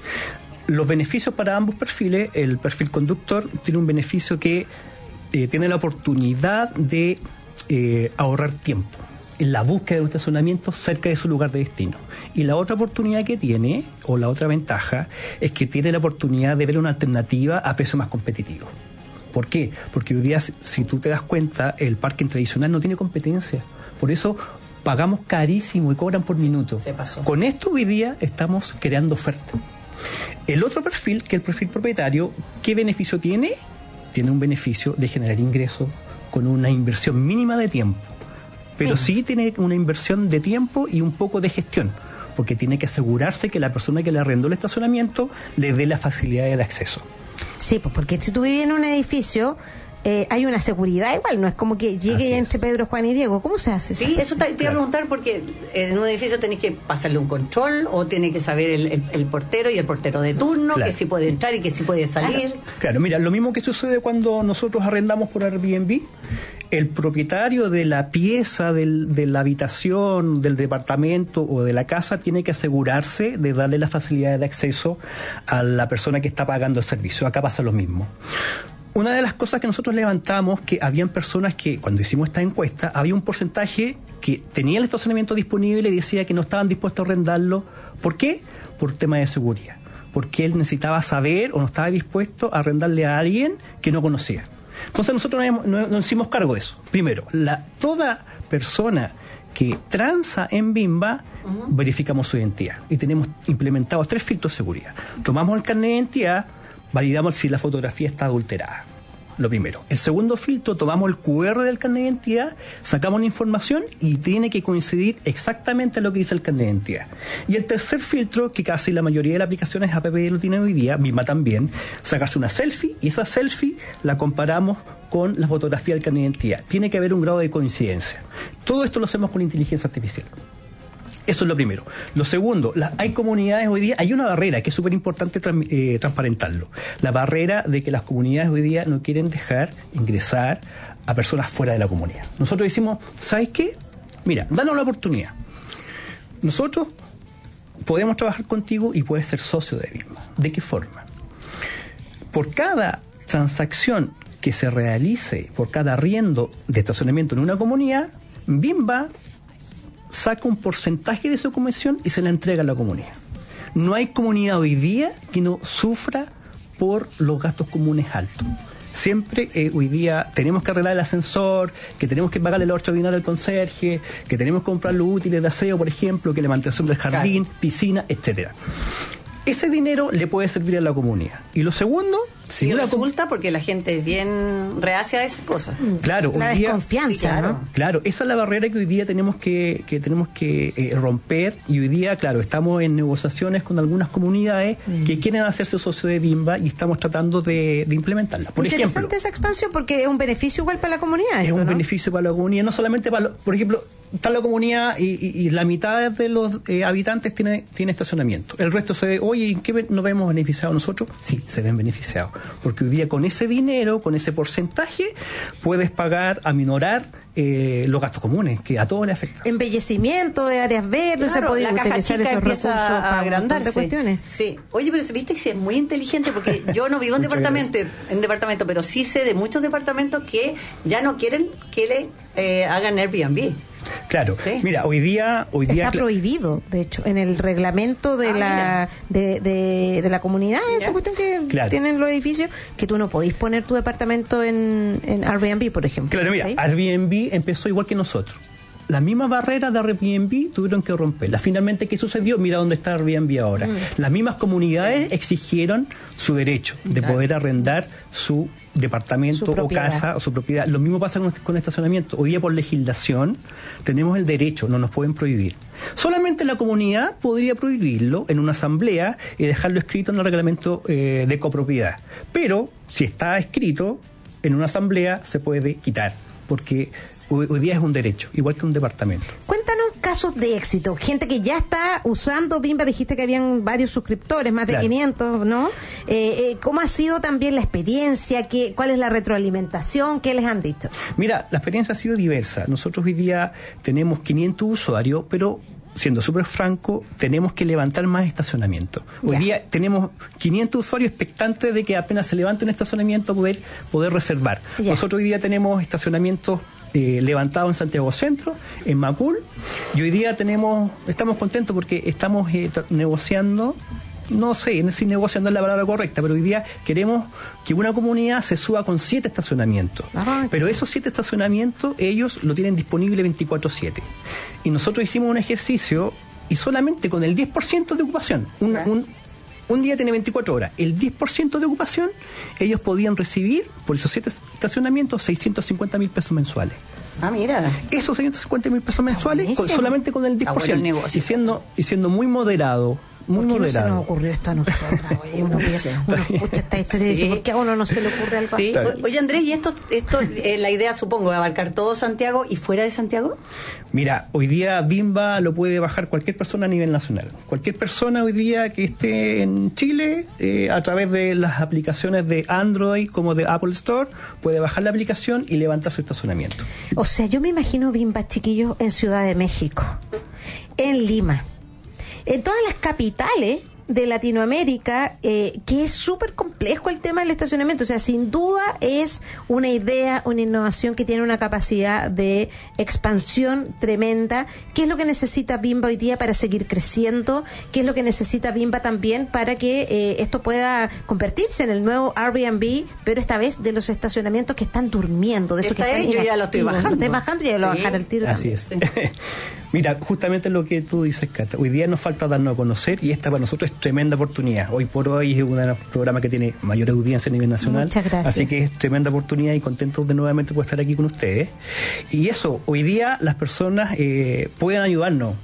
Los beneficios para ambos perfiles, el perfil conductor tiene un beneficio que eh, tiene la oportunidad de eh, ahorrar tiempo en la búsqueda de un estacionamiento cerca de su lugar de destino. Y la otra oportunidad que tiene, o la otra ventaja, es que tiene la oportunidad de ver una alternativa a precio más competitivo. ¿Por qué? Porque hoy día, si, si tú te das cuenta, el parking tradicional no tiene competencia. Por eso pagamos carísimo y cobran por minuto. Se pasó. Con esto hoy día estamos creando oferta. El otro perfil, que es el perfil propietario, ¿qué beneficio tiene? Tiene un beneficio de generar ingresos con una inversión mínima de tiempo. Pero sí tiene una inversión de tiempo y un poco de gestión, porque tiene que asegurarse que la persona que le arrendó el estacionamiento le dé las facilidades de acceso. Sí, pues porque si tú vives en un edificio, eh, hay una seguridad igual, no es como que llegue Así es. entre Pedro, Juan y Diego. ¿Cómo se hace? Sí, eso te, te iba a preguntar porque en un edificio tenés que pasarle un control o tiene que saber el, el- el portero y el portero de turno, Claro. que si puede entrar y que si puede salir. Claro, mira, lo mismo que sucede cuando nosotros arrendamos por Airbnb, el propietario de la pieza, del, de la habitación, del departamento o de la casa tiene que asegurarse de darle las facilidades de acceso a la persona que está pagando el servicio. Acá pasa lo mismo. Una de las cosas que nosotros levantamos, que habían personas que, cuando hicimos esta encuesta, había un porcentaje que tenía el estacionamiento disponible y decía que no estaban dispuestos a arrendarlo. ¿Por qué? Por tema de seguridad. Porque él necesitaba saber o no estaba dispuesto a arrendarle a alguien que no conocía. Entonces nosotros nos, nos- nos hicimos cargo de eso. Primero, la, toda persona que transa en Bimba, verificamos su identidad. Y tenemos implementados tres filtros de seguridad. Tomamos el carnet de identidad, validamos si la fotografía está adulterada. Lo primero. El segundo filtro, tomamos el cu erre del carnet de identidad, sacamos la información y tiene que coincidir exactamente a lo que dice el carnet de identidad. Y el tercer filtro, que casi la mayoría de las aplicaciones app lo tienen hoy día, Bimba también, sacas una selfie y esa selfie la comparamos con la fotografía del carnet de identidad. Tiene que haber un grado de coincidencia. Todo esto lo hacemos con inteligencia artificial. Eso es lo primero. Lo segundo, la, hay comunidades hoy día, hay una barrera que es súper importante trans, eh, transparentarlo. La barrera de que las comunidades hoy día no quieren dejar ingresar a personas fuera de la comunidad. Nosotros decimos, ¿sabes qué? Mira, danos la oportunidad. Nosotros podemos trabajar contigo y puedes ser socio de Bimba. ¿De qué forma? Por cada transacción que se realice, por cada arriendo de estacionamiento en una comunidad, Bimba saca un porcentaje de su comisión y se la entrega a la comunidad. No hay comunidad hoy día que no sufra por los gastos comunes altos. Siempre eh, hoy día tenemos que arreglar el ascensor, que tenemos que pagarle lo extraordinario al conserje, que tenemos que comprar los útiles de aseo, por ejemplo, que la mantención del jardín, claro, piscina, etcétera. Ese dinero le puede servir a la comunidad. Y lo segundo, si no resulta porque la gente es bien reacia a esas cosas. Claro, la hoy día, desconfianza, sí, claro, ¿no? Claro, esa es la barrera que hoy día tenemos que, que tenemos que eh, romper. Y hoy día, claro, estamos en negociaciones con algunas comunidades mm. que quieren hacerse socio de Bimba y estamos tratando de, de implementarla. Por Interesante ejemplo, esa expansión porque es un beneficio igual para la comunidad. Es esto, un ¿no? beneficio para la comunidad, no solamente para, lo, por ejemplo, está la comunidad y, y, y la mitad de los eh, habitantes tiene, tiene estacionamiento. El resto se ve, oye, ¿en qué nos vemos beneficiados nosotros? Sí, se ven beneficiados. Porque hoy día con ese dinero, con ese porcentaje, puedes pagar, aminorar eh, los gastos comunes, que a todos les afecta. Embellecimiento de áreas verdes, claro, se puede la caja utilizar chica esos recursos a agrandarse. De cuestiones. Sí. Oye, pero viste que sí es muy inteligente porque yo no vivo en departamento, en departamento, pero sí sé de muchos departamentos que ya no quieren que le eh, hagan Airbnb. Claro, sí. Mira, hoy día, hoy día está prohibido, de hecho, en el reglamento de ah, la de, de, de la comunidad, esa cuestión que claro. tienen los edificios, que tú no podís poner tu departamento en, en Airbnb, por ejemplo. Claro, mira, ¿sí? Airbnb empezó igual que nosotros. La misma barrera de Airbnb tuvieron que romperla. Finalmente, ¿qué sucedió? Mira dónde está Airbnb ahora. Mm. Las mismas comunidades exigieron su derecho de claro. poder arrendar su departamento su o casa o su propiedad. Lo mismo pasa con, con estacionamiento. Hoy día por legislación tenemos el derecho, no nos pueden prohibir. Solamente la comunidad podría prohibirlo en una asamblea y dejarlo escrito en el reglamento eh, de copropiedad. Pero si está escrito en una asamblea se puede quitar, porque hoy, hoy día es un derecho, igual que un departamento. Cuéntanos casos de éxito, gente que ya está usando Bimba, dijiste que habían varios suscriptores, más de claro. quinientos, ¿no? Eh, eh, ¿Cómo ha sido también la experiencia? ¿Qué, ¿Cuál es la retroalimentación? ¿Qué les han dicho? Mira, la experiencia ha sido diversa. Nosotros hoy día tenemos quinientos usuarios, pero siendo súper franco, tenemos que levantar más estacionamiento. Hoy ya. día tenemos quinientos usuarios expectantes de que apenas se levante un estacionamiento poder, poder reservar. Ya. Nosotros hoy día tenemos estacionamientos Eh, levantado en Santiago Centro, en Macul, y hoy día tenemos, estamos contentos porque estamos eh, negociando, no sé si negociando es la palabra correcta, pero hoy día queremos que una comunidad se suba con siete estacionamientos. Ajá. Pero esos siete estacionamientos ellos lo tienen disponible veinticuatro siete. Y nosotros hicimos un ejercicio y solamente con el diez por ciento de ocupación, un, un Un día tiene veinticuatro horas. El diez por ciento de ocupación, ellos podían recibir, por esos siete estacionamientos, seiscientos cincuenta mil pesos mensuales. Ah, mira. Esos seiscientos cincuenta mil pesos mensuales, con, solamente con el diez por ciento. Bueno y, siendo, y siendo muy moderado. Muy ¿Por qué moderado. no se nos ocurrió esto a nosotras? Oye, uno, uno escucha esta historia y dice, ¿por qué a uno no se le ocurre algo así? Sí. Oye, Andrés, ¿y esto, esto eh, la idea, supongo, de abarcar todo Santiago y fuera de Santiago? Mira, hoy día Bimba lo puede bajar cualquier persona a nivel nacional. Cualquier persona hoy día que esté en Chile, eh, a través de las aplicaciones de Android como de Apple Store, puede bajar la aplicación y levantar su estacionamiento. O sea, yo me imagino Bimba, chiquillos, en Ciudad de México, en Lima, en todas las capitales de Latinoamérica, eh, que es súper complejo el tema del estacionamiento. O sea, sin duda es una idea, una innovación que tiene una capacidad de expansión tremenda. ¿Qué es lo que necesita Bimba hoy día para seguir creciendo? ¿Qué es lo que necesita Bimba también para que eh, esto pueda convertirse en el nuevo Airbnb, pero esta vez de los estacionamientos que están durmiendo? De eso que están yo ya lo estoy bajando. Lo estoy bajando y ya lo voy a bajar al tiro. Así también. es. Mira, justamente lo que tú dices, Cata. Hoy día nos falta darnos a conocer y esta para nosotros es tremenda oportunidad. Hoy por hoy es uno de los programas que tiene mayor audiencia a nivel nacional. Muchas gracias. Así que es tremenda oportunidad y contentos de nuevamente por estar aquí con ustedes. Y eso, hoy día las personas eh, pueden ayudarnos.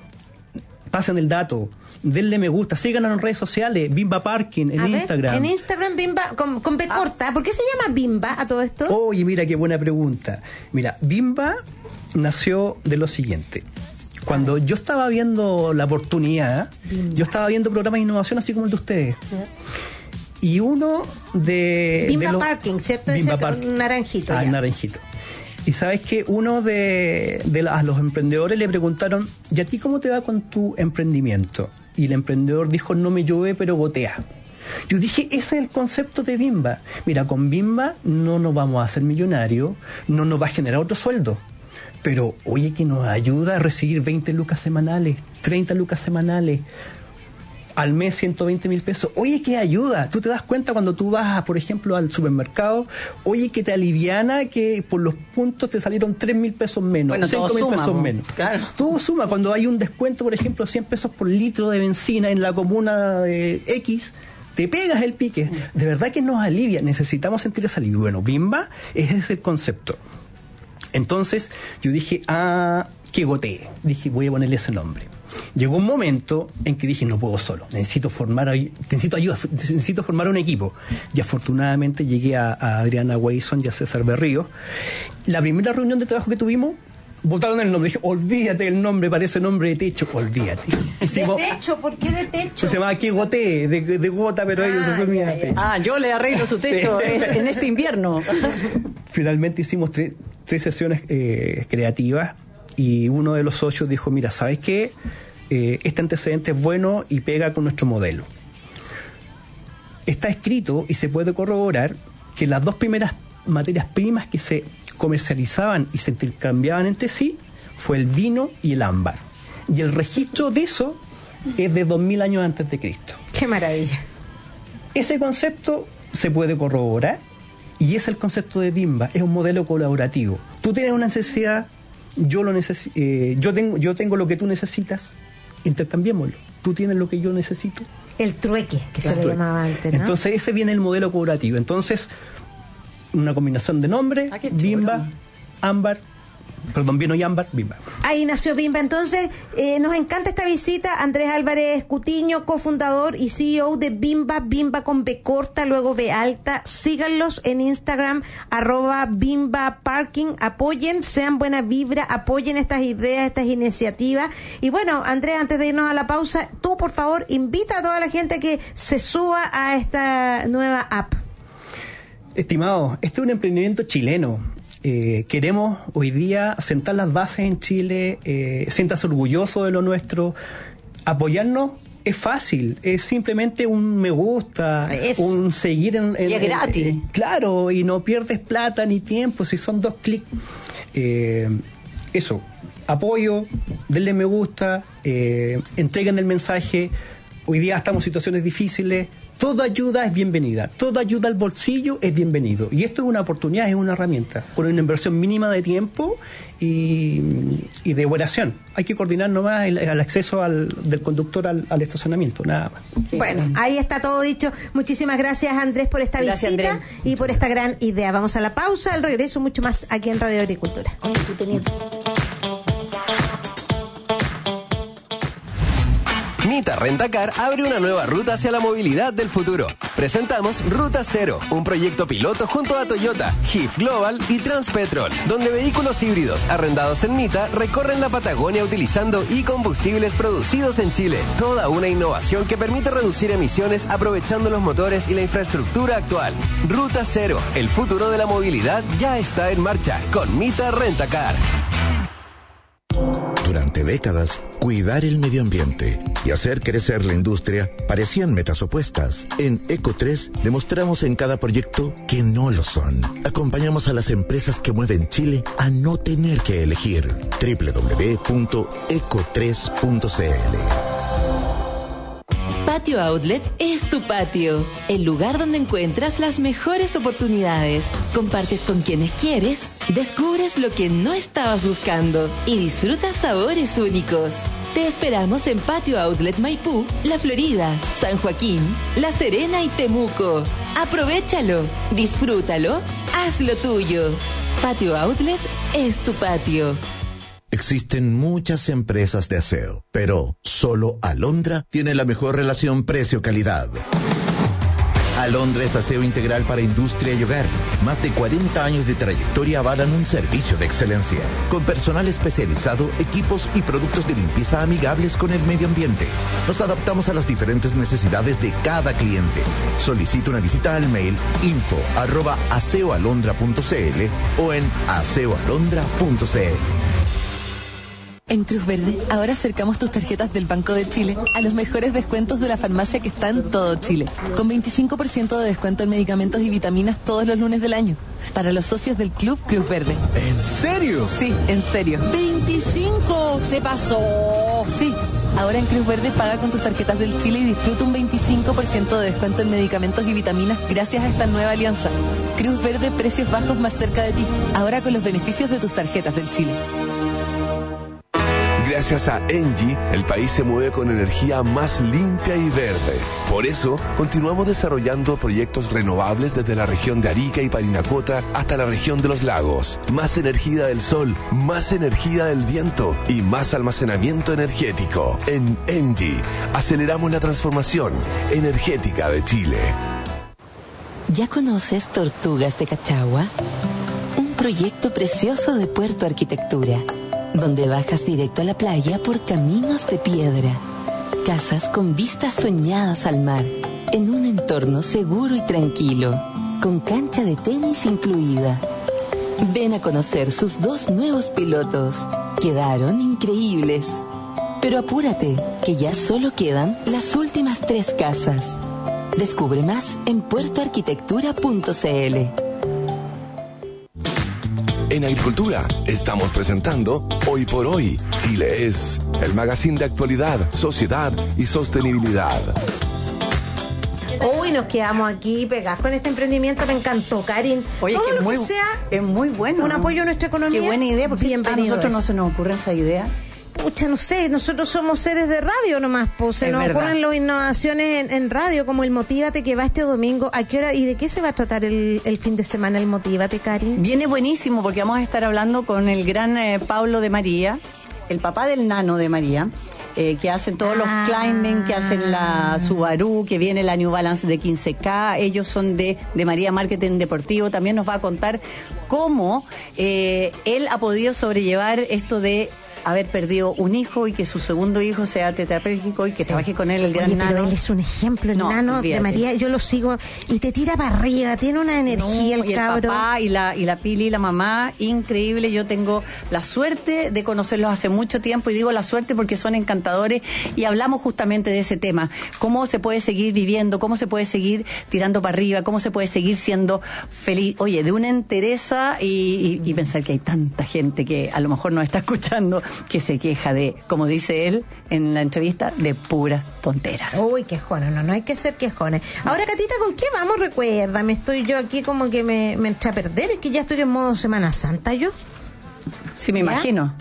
Pasen el dato, denle me gusta, síganos en redes sociales, Bimba Parking, en a Instagram. Ver, en Instagram Bimba, con, con B corta. ¿Por qué se llama Bimba a todo esto? Oye, mira qué buena pregunta. Mira, Bimba nació de lo siguiente. Cuando yo estaba viendo la oportunidad, Bimba. Yo estaba viendo programas de innovación así como el de ustedes. ¿Sí? Y uno de... Bimba de los, Parking, ¿cierto? Bimba Ese Parking. Un naranjito. Ah, ya. naranjito. Y sabes que uno de, de la, a los emprendedores le preguntaron, ¿y a ti cómo te va con tu emprendimiento? Y el emprendedor dijo, no me llueve pero gotea. Yo dije, ese es el concepto de Bimba. Mira, con Bimba no nos vamos a hacer millonarios, no nos va a generar otro sueldo. Pero, oye, que nos ayuda a recibir veinte lucas semanales, treinta lucas semanales, al mes ciento veinte mil pesos. Oye, que ayuda. Tú te das cuenta cuando tú vas, por ejemplo, al supermercado, oye, que te aliviana que por los puntos te salieron tres mil pesos menos, bueno, cinco mil pesos suma, menos. Claro. Todo suma. Cuando hay un descuento, por ejemplo, cien pesos por litro de benzina en la comuna de X, te pegas el pique. De verdad que nos alivia. Necesitamos sentir ese alivio. Bueno, Bimba es ese concepto. Entonces yo dije, ah, que gotee. Dije, voy a ponerle ese nombre. Llegó un momento en que dije, no puedo solo, necesito formar, necesito ayuda, necesito formar un equipo. Y afortunadamente llegué a, a Adriana Weison y a César Berrío. La primera reunión de trabajo que tuvimos, votaron el nombre. Dije, olvídate el nombre, parece nombre de techo, olvídate. Hicimos, ¿De techo? ¿Por qué de techo? Se llamaba que gotee, de, de gota, pero ah, ellos se asumían a techo. Ah, yo le arreglo su techo sí. en este invierno. Finalmente hicimos tres, tres sesiones eh, creativas y uno de los socios dijo, mira, ¿sabes qué? Eh, este antecedente es bueno y pega con nuestro modelo. Está escrito y se puede corroborar que las dos primeras materias primas que se comercializaban y se intercambiaban entre sí fue el vino y el ámbar. Y el registro de eso es de dos mil años antes de Cristo. ¡Qué maravilla! Ese concepto se puede corroborar y es el concepto de Bimba, es un modelo colaborativo. Tú tienes una necesidad, yo lo necesi- eh, yo tengo, yo tengo lo que tú necesitas, intercambiémoslo. Tú tienes lo que yo necesito. El trueque, que el se trueque. le llamaba antes, ¿no? Entonces ese viene el modelo colaborativo. Entonces, una combinación de nombre, ah, Bimba, ámbar, perdón, vino y ámbar, Bimba. Ahí nació Bimba. Entonces, eh, nos encanta esta visita. Andrés Álvarez Cutiño, cofundador y C E O de Bimba, Bimba con B corta, luego B alta. Síganlos en Instagram, arroba Bimba Parking. Apoyen, sean buena vibra, apoyen estas ideas, estas iniciativas. Y bueno, Andrés, antes de irnos a la pausa, tú, por favor, invita a toda la gente que se suba a esta nueva app. Estimado, este es un emprendimiento chileno. Eh, queremos hoy día sentar las bases en Chile, eh, siéntase orgulloso de lo nuestro, apoyarnos es fácil, es simplemente un me gusta, es, un seguir en, en, y es gratis. En, en, claro, y no pierdes plata ni tiempo, si son dos clics. Eh, eso, apoyo, denle me gusta, eh, entreguen el mensaje. Hoy día estamos en situaciones difíciles. Toda ayuda es bienvenida, toda ayuda al bolsillo es bienvenido. Y esto es una oportunidad, es una herramienta, con una inversión mínima de tiempo y, y de operación. Hay que coordinar nomás el, el acceso al, del conductor al, al estacionamiento, nada más. Sí, bueno, bueno, ahí está todo dicho. Muchísimas gracias, Andrés, por esta gracias, visita Andrés. Y por esta gran idea. Vamos a la pausa, al regreso mucho más aquí en Radio Agricultura. Ay, tú tenías... Mita Rentacar abre una nueva ruta hacia la movilidad del futuro. Presentamos Ruta Cero, un proyecto piloto junto a Toyota, G I F Global y Transpetrol, donde vehículos híbridos arrendados en Mita recorren la Patagonia utilizando e-combustibles producidos en Chile. Toda una innovación que permite reducir emisiones aprovechando los motores y la infraestructura actual. Ruta Cero, el futuro de la movilidad ya está en marcha con Mita Rentacar. Durante décadas, cuidar el medio ambiente y hacer crecer la industria parecían metas opuestas. En Eco tres demostramos en cada proyecto que no lo son. Acompañamos a las empresas que mueven Chile a no tener que elegir. doble u doble u doble u punto eco tres punto c l. Patio Outlet es tu patio, el lugar donde encuentras las mejores oportunidades, compartes con quienes quieres, descubres lo que no estabas buscando y disfrutas sabores únicos. Te esperamos en Patio Outlet Maipú, La Florida, San Joaquín, La Serena y Temuco. Aprovéchalo, disfrútalo, hazlo tuyo. Patio Outlet es tu patio. Existen muchas empresas de aseo, pero solo Alondra tiene la mejor relación precio-calidad. Alondra es aseo integral para industria y hogar. Más de cuarenta años de trayectoria avalan un servicio de excelencia. Con personal especializado, equipos y productos de limpieza amigables con el medio ambiente. Nos adaptamos a las diferentes necesidades de cada cliente. Solicita una visita al mail info arroba aseoalondra punto cl o en aseoalondra punto cl. En Cruz Verde, ahora acercamos tus tarjetas del Banco de Chile a los mejores descuentos de la farmacia que está en todo Chile, con veinticinco por ciento de descuento en medicamentos y vitaminas todos los lunes del año, para los socios del Club Cruz Verde. ¿En serio? Sí, en serio. ¡veinticinco! ¡Se pasó! Sí, ahora en Cruz Verde paga con tus tarjetas del Chile y disfruta un veinticinco por ciento de descuento en medicamentos y vitaminas gracias a esta nueva alianza. Cruz Verde, precios bajos más cerca de ti, ahora con los beneficios de tus tarjetas del Chile. Gracias a Engie, el país se mueve con energía más limpia y verde. Por eso, continuamos desarrollando proyectos renovables desde la región de Arica y Parinacota hasta la región de los lagos. Más energía del sol, más energía del viento y más almacenamiento energético. En Engie, aceleramos la transformación energética de Chile. ¿Ya conoces Tortugas de Cachagua? Un proyecto precioso de Puerto Arquitectura, donde bajas directo a la playa por caminos de piedra. Casas con vistas soñadas al mar, en un entorno seguro y tranquilo, con cancha de tenis incluida. Ven a conocer sus dos nuevos pilotos. Quedaron increíbles. Pero apúrate, que ya solo quedan las últimas tres casas. Descubre más en puerto arquitectura punto cl. En Agricultura estamos presentando Hoy por Hoy, Chile es, el magazine de actualidad, sociedad y sostenibilidad. Uy, nos quedamos aquí pegados con este emprendimiento, me encantó, Karin. Oye, todo que lo muy, que sea es muy bueno. un apoyo a nuestra economía. Qué buena idea, porque bienvenido a nosotros es. no se nos ocurre esa idea. Pucha, no sé, nosotros somos seres de radio nomás, pues se Es nos verdad. ocurren las innovaciones en, en radio, como el Motívate que va este domingo. ¿A qué hora y de qué se va a tratar el, el fin de semana el Motívate, Karin? Viene buenísimo porque vamos a estar hablando con el gran eh, Pablo de María, el papá del nano de María. Eh, que hacen todos los Ah. climbing, que hacen la Subaru, que viene la New Balance de quince K. Ellos son de, de María Marketing Deportivo. También nos va a contar cómo eh, él ha podido sobrellevar esto de haber perdido un hijo y que su segundo hijo sea tetrapléjico y que sí. trabaje con él el gran Oye, nano. pero él es un ejemplo, el No, nano olvídate. de María, yo lo sigo y te tira para arriba, tiene una energía No, el y el cabro. papá y la, y la Pili y la mamá, increíble. Yo tengo la suerte de conocerlos hace mucho tiempo y digo la suerte porque son encantadores y hablamos justamente de ese tema. Cómo se puede seguir viviendo, cómo se puede seguir tirando para arriba, cómo se puede seguir siendo feliz. Oye, de una entereza y, y, y pensar que hay tanta gente que a lo mejor nos está escuchando que se queja de, como dice él en la entrevista, de puras tonteras. Uy, quejones, no, no hay que ser quejones. Ahora, Catita, ¿con qué vamos? Recuérdame, estoy yo aquí como que me, me eché a perder, es que ya estoy en modo Semana Santa yo. Sí, me ¿Ya? imagino.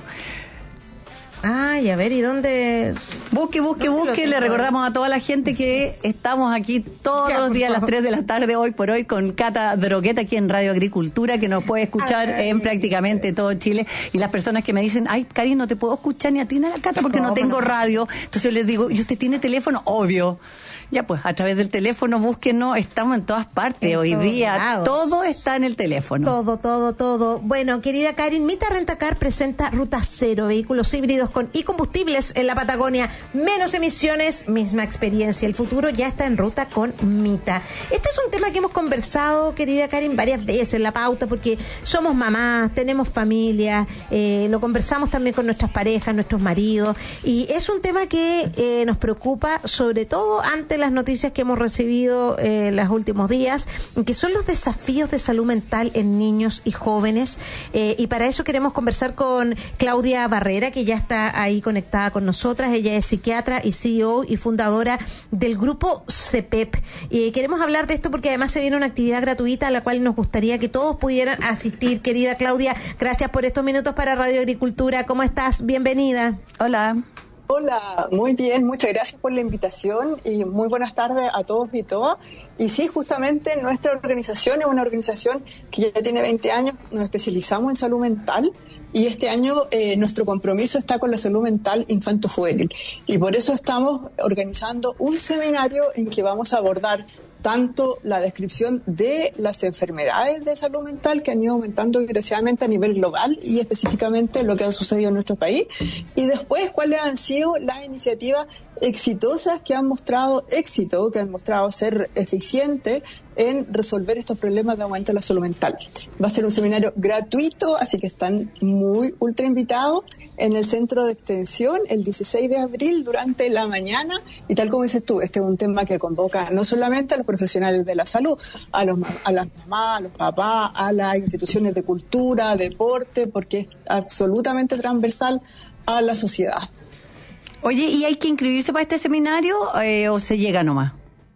Ay, a ver, ¿y dónde? Busque, busque, ¿Dónde lo busque. tengo? Le recordamos a toda la gente que estamos aquí todos Ya, los por días a las favor. tres de la tarde, hoy por hoy, con Cata Drogueta aquí en Radio Agricultura, que nos puede escuchar Ay. en prácticamente todo Chile. Y las personas que me dicen, ay, Cari, no te puedo escuchar ni a ti ni a la Cata porque no, ¿Cómo tengo no? radio. Entonces yo les digo, ¿y usted tiene teléfono? Obvio. Ya pues, a través del teléfono búsquenos, estamos en todas partes. En Hoy todos día lados. todo está en el teléfono. Todo, todo, todo. Bueno, querida Karin, Mita Rentacar presenta Ruta Cero, vehículos híbridos con y combustibles en la Patagonia, menos emisiones, misma experiencia. El futuro ya está en ruta con Mita. Este es un tema que hemos conversado, querida Karin, varias veces en la pauta, porque somos mamás, tenemos familia, eh, lo conversamos también con nuestras parejas, nuestros maridos, y es un tema que eh, nos preocupa, sobre todo ante las noticias que hemos recibido eh, los últimos días, que son los desafíos de salud mental en niños y jóvenes, eh, y para eso queremos conversar con Claudia Barrera, que ya está ahí conectada con nosotras. Ella es psiquiatra y C E O y fundadora del grupo C E P E P. Eh, queremos hablar de esto porque además se viene una actividad gratuita a la cual nos gustaría que todos pudieran asistir. Querida Claudia, gracias por estos minutos para Radio Agricultura. ¿Cómo estás? Bienvenida. Hola. Hola, muy bien, muchas gracias por la invitación y muy buenas tardes a todos y todas. Y sí, justamente nuestra organización es una organización que ya tiene veinte años, nos especializamos en salud mental y este año eh, nuestro compromiso está con la salud mental infanto-juvenil. Y por eso estamos organizando un seminario en que vamos a abordar tanto la descripción de las enfermedades de salud mental que han ido aumentando desgraciadamente a nivel global y específicamente lo que ha sucedido en nuestro país, y después cuáles han sido las iniciativas exitosas que han mostrado éxito, que han mostrado ser eficientes en resolver estos problemas de aumento de la salud mental. Va a ser un seminario gratuito, así que están muy ultra invitados en el centro de extensión el dieciséis de abril durante la mañana, y tal como dices tú, este es un tema que convoca no solamente a los profesionales de la salud, a, los, a las mamás, a los papás, a las instituciones de cultura, deporte, porque es absolutamente transversal a la sociedad. Oye, ¿y hay que inscribirse para este seminario eh, o se llega nomás?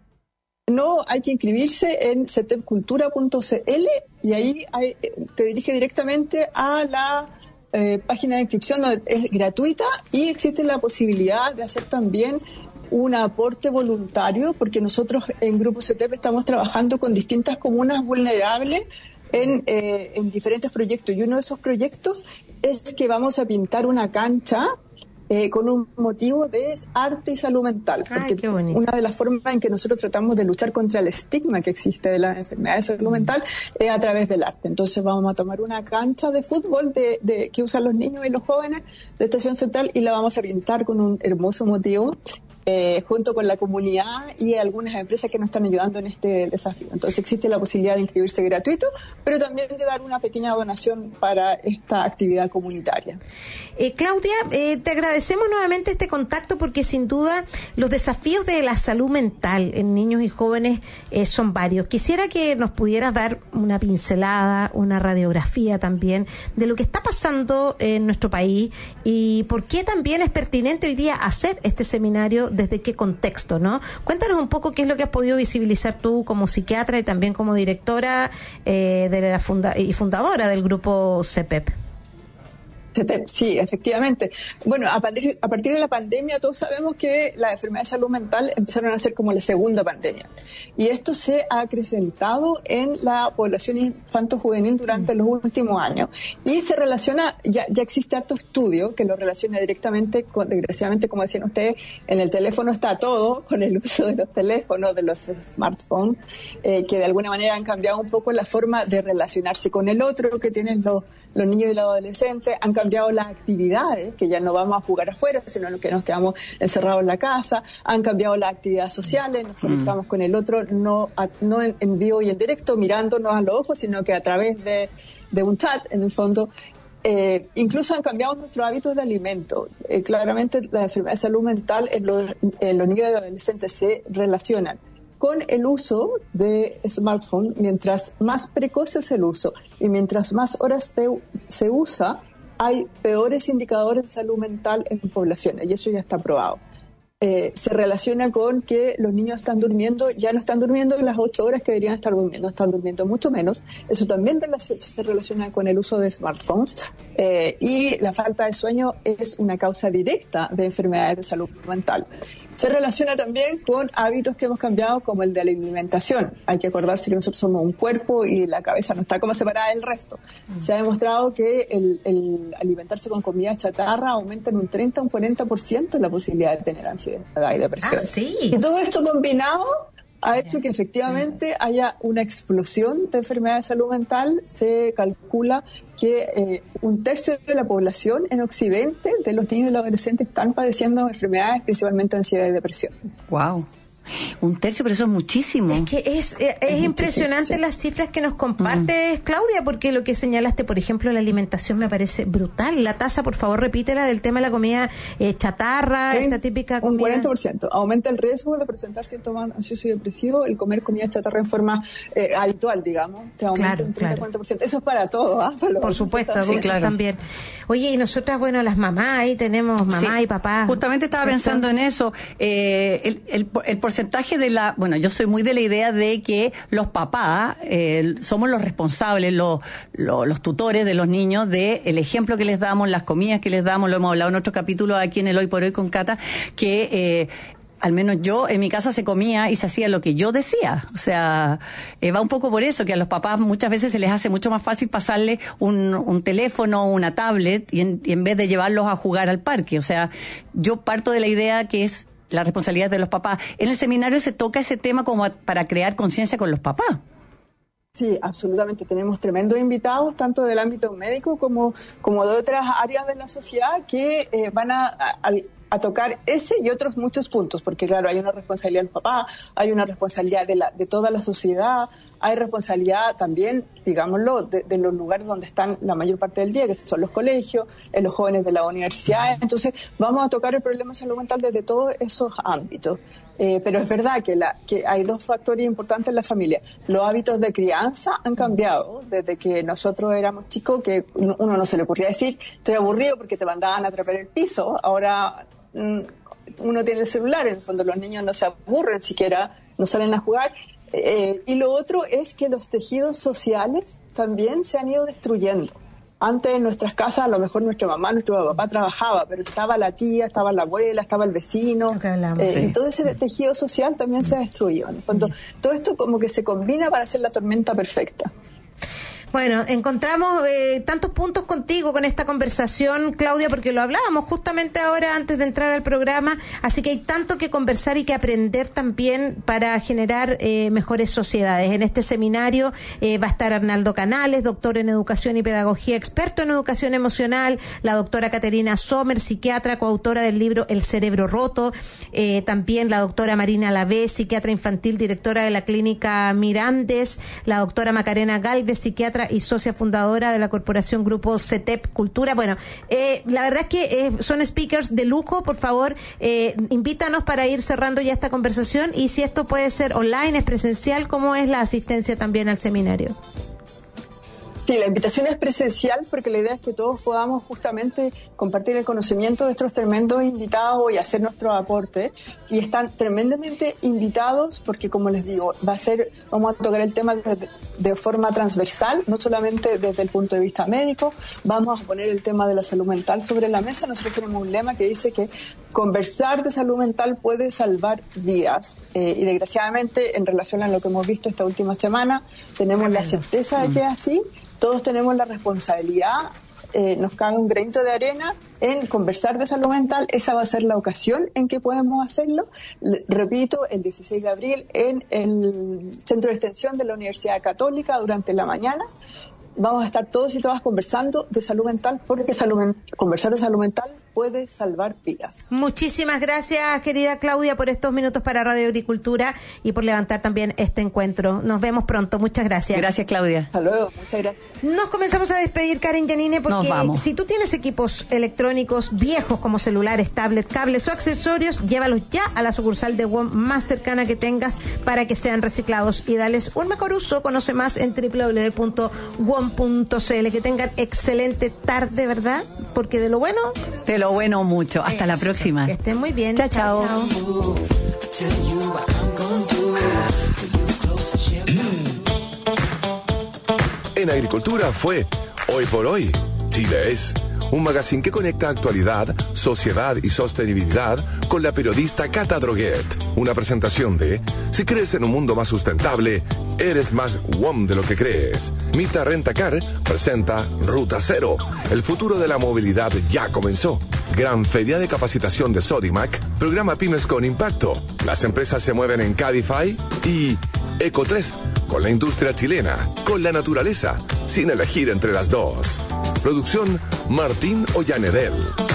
No, hay que inscribirse en cetepcultura punto c l y ahí hay, te dirige directamente a la eh, página de inscripción, donde es gratuita, y existe la posibilidad de hacer también un aporte voluntario, porque nosotros en Grupo CETEP estamos trabajando con distintas comunas vulnerables en, eh, en diferentes proyectos, y uno de esos proyectos es que vamos a pintar una cancha Eh, con un motivo de arte y salud mental, porque Ay, una de las formas en que nosotros tratamos de luchar contra el estigma que existe de las enfermedades de salud mental es a través del arte. Entonces vamos a tomar una cancha de fútbol de, de que usan los niños y los jóvenes de Estación Central y la vamos a pintar con un hermoso motivo, eh, junto con la comunidad y algunas empresas que nos están ayudando en este desafío. Entonces existe la posibilidad de inscribirse gratuito, pero también de dar una pequeña donación para esta actividad comunitaria. Eh, Claudia, eh, te agradecemos nuevamente este contacto, porque sin duda los desafíos de la salud mental en niños y jóvenes eh, son varios. Quisiera que nos pudieras dar una pincelada, una radiografía también de lo que está pasando en nuestro país y por qué también es pertinente hoy día hacer este seminario, desde qué contexto, ¿no? Cuéntanos un poco qué es lo que has podido visibilizar tú como psiquiatra y también como directora eh, de la funda- y fundadora del grupo CEPEP. Sí, efectivamente. Bueno, a partir, a partir de la pandemia todos sabemos que las enfermedades de salud mental empezaron a ser como la segunda pandemia. Y esto se ha acrecentado en la población infanto-juvenil durante los últimos años. Y se relaciona, ya, ya existe harto estudio que lo relaciona directamente, con, desgraciadamente, como decían ustedes, en el teléfono está todo, con el uso de los teléfonos, de los smartphones, eh, que de alguna manera han cambiado un poco la forma de relacionarse con el otro que tienen los, los niños y los adolescentes, han cambiado las actividades, que ya no vamos a jugar afuera, sino que nos quedamos encerrados en la casa, han cambiado las actividades sociales, nos conectamos mm. con el otro, no, a, no en, en vivo y en directo, mirándonos a los ojos, sino que a través de, de un chat, en el fondo. Eh, incluso han cambiado nuestros hábitos de alimento. Eh, claramente las enfermedades de salud mental en los, en los niños y adolescentes se relacionan con el uso de smartphone. Mientras más precoce es el uso y mientras más horas de, se usa, hay peores indicadores de salud mental en poblaciones, y eso ya está probado. Eh, se relaciona con que los niños están durmiendo, ya no están durmiendo las ocho horas que deberían estar durmiendo, están durmiendo mucho menos. Eso también relac- se relaciona con el uso de smartphones, eh, y la falta de sueño es una causa directa de enfermedades de salud mental. Se relaciona también con hábitos que hemos cambiado, como el de la alimentación. Hay que acordarse que nosotros somos un cuerpo y la cabeza no está como separada del resto. Mm. Se ha demostrado que el, el alimentarse con comida chatarra aumenta en un treinta a un cuarenta por ciento la posibilidad de tener ansiedad y depresión. Ah, sí. Y todo esto combinado ha hecho que efectivamente haya una explosión de enfermedades de salud mental. Se calcula que eh, un tercio de la población en Occidente, de los niños y los adolescentes, están padeciendo enfermedades, principalmente ansiedad y depresión. Wow. Un tercio, pero eso es muchísimo. Es que es, es, es impresionante, sí, las cifras que nos compartes, mm. Claudia, porque lo que señalaste, por ejemplo, la alimentación me parece brutal. La tasa, por favor, repítela, del tema de la comida eh, chatarra, en, esta típica comida. Un cuarenta por ciento. Aumenta el riesgo de presentar síntomas ansiosos y depresivos el comer comida chatarra en forma eh, habitual, digamos. Te aumenta claro, un treinta a claro. cuarenta por ciento. Eso es para todo, ¿ah? Para por supuesto, sí, claro. también. Oye, y nosotras, bueno, las mamás, ahí tenemos mamá sí, y papá. Justamente estaba pensando en eso. Eh, el, el, el porcentaje de la, bueno, yo soy muy de la idea de que los papás eh, somos los responsables, los, los, los tutores de los niños, de el ejemplo que les damos, las comidas que les damos. Lo hemos hablado en otro capítulo aquí en el Hoy por Hoy con Cata, que eh, al menos yo en mi casa se comía y se hacía lo que yo decía. O sea, eh, va un poco por eso, que a los papás muchas veces se les hace mucho más fácil pasarle un, un teléfono o una tablet y en, y en vez de llevarlos a jugar al parque. O sea, yo parto de la idea que es la responsabilidad de los papás. En el seminario se toca ese tema como a, para crear conciencia con los papás. Sí, absolutamente. Tenemos tremendos invitados, tanto del ámbito médico como, como de otras áreas de la sociedad que eh, van a, a, a tocar ese y otros muchos puntos, porque claro, hay una responsabilidad del papá, hay una responsabilidad de, la, de toda la sociedad, hay responsabilidad también, digámoslo, de, de los lugares donde están la mayor parte del día, que son los colegios, en los jóvenes de la universidad. Entonces, vamos a tocar el problema de salud mental desde todos esos ámbitos. Eh, pero es verdad que, la, que hay dos factores importantes en la familia. Los hábitos de crianza han cambiado desde que nosotros éramos chicos, que uno, uno no se le ocurría decir, estoy aburrido porque te mandaban a trepar el piso. Ahora mm, uno tiene el celular, en el fondo los niños no se aburren siquiera, no salen a jugar. Eh, y lo otro es que los tejidos sociales también se han ido destruyendo. Antes en nuestras casas a lo mejor nuestra mamá, nuestro papá trabajaba, pero estaba la tía, estaba la abuela, estaba el vecino, hablamos, eh, sí. Y todo ese tejido social también se ha destruido. Cuando todo esto como que se combina para hacer la tormenta perfecta. Bueno, encontramos eh, tantos puntos contigo con esta conversación, Claudia, porque lo hablábamos justamente ahora antes de entrar al programa, así que hay tanto que conversar y que aprender también para generar eh, mejores sociedades. En este seminario eh, va a estar Arnaldo Canales, doctor en Educación y Pedagogía, experto en Educación Emocional, la doctora Caterina Sommer, psiquiatra, coautora del libro El Cerebro Roto, eh, también la doctora Marina Lavé, psiquiatra infantil, directora de la Clínica Mirandes, la doctora Macarena Galvez, psiquiatra y socia fundadora de la corporación Grupo CETEP Cultura. Bueno, eh, la verdad es que eh, son speakers de lujo. Por favor, eh, invítanos para ir cerrando ya esta conversación, y si esto puede ser online, es presencial, ¿cómo es la asistencia también al seminario? Sí, la invitación es presencial porque la idea es que todos podamos justamente compartir el conocimiento de estos tremendos invitados y hacer nuestro aporte. Y están tremendamente invitados porque, como les digo, va a ser, vamos a tocar el tema de, de forma transversal, no solamente desde el punto de vista médico. Vamos a poner el tema de la salud mental sobre la mesa. Nosotros tenemos un lema que dice que conversar de salud mental puede salvar vidas. Eh, y desgraciadamente, en relación a lo que hemos visto esta última semana, tenemos la certeza de que es así. Todos tenemos la responsabilidad, eh, nos cabe un granito de arena en conversar de salud mental. Esa va a ser la ocasión en que podemos hacerlo. Le, repito, el dieciséis de abril en el Centro de Extensión de la Universidad Católica durante la mañana. Vamos a estar todos y todas conversando de salud mental, porque salud, conversar de salud mental puede salvar vidas. Muchísimas gracias, querida Claudia, por estos minutos para Radio Agricultura y por levantar también este encuentro. Nos vemos pronto. Muchas gracias. Gracias, Claudia. Hasta luego. Muchas gracias. Nos comenzamos a despedir, Karen Yanine, porque si tú tienes equipos electrónicos viejos como celulares, tablets, cables o accesorios, llévalos ya a la sucursal de W O M más cercana que tengas para que sean reciclados y dales un mejor uso. Conoce más en doble u doble u doble u punto w o m punto c l. Que tengan excelente tarde, ¿verdad? Porque de lo bueno... De lo bueno mucho. Hasta Eso. La próxima. Que estén muy bien. Chao, chao. En Agricultura fue Hoy por Hoy. Chile es un magazine que conecta actualidad, sociedad y sostenibilidad con la periodista Cata Droguet. Una presentación de Si crees en un mundo más sustentable, eres más W O M de lo que crees. Mita Rentacar presenta Ruta Cero. El futuro de la movilidad ya comenzó. Gran Feria de Capacitación de Sodimac, programa Pymes con Impacto. Las empresas se mueven en Cabify y Eco tres, con la industria chilena, con la naturaleza, sin elegir entre las dos. Producción Martín Ollanedel.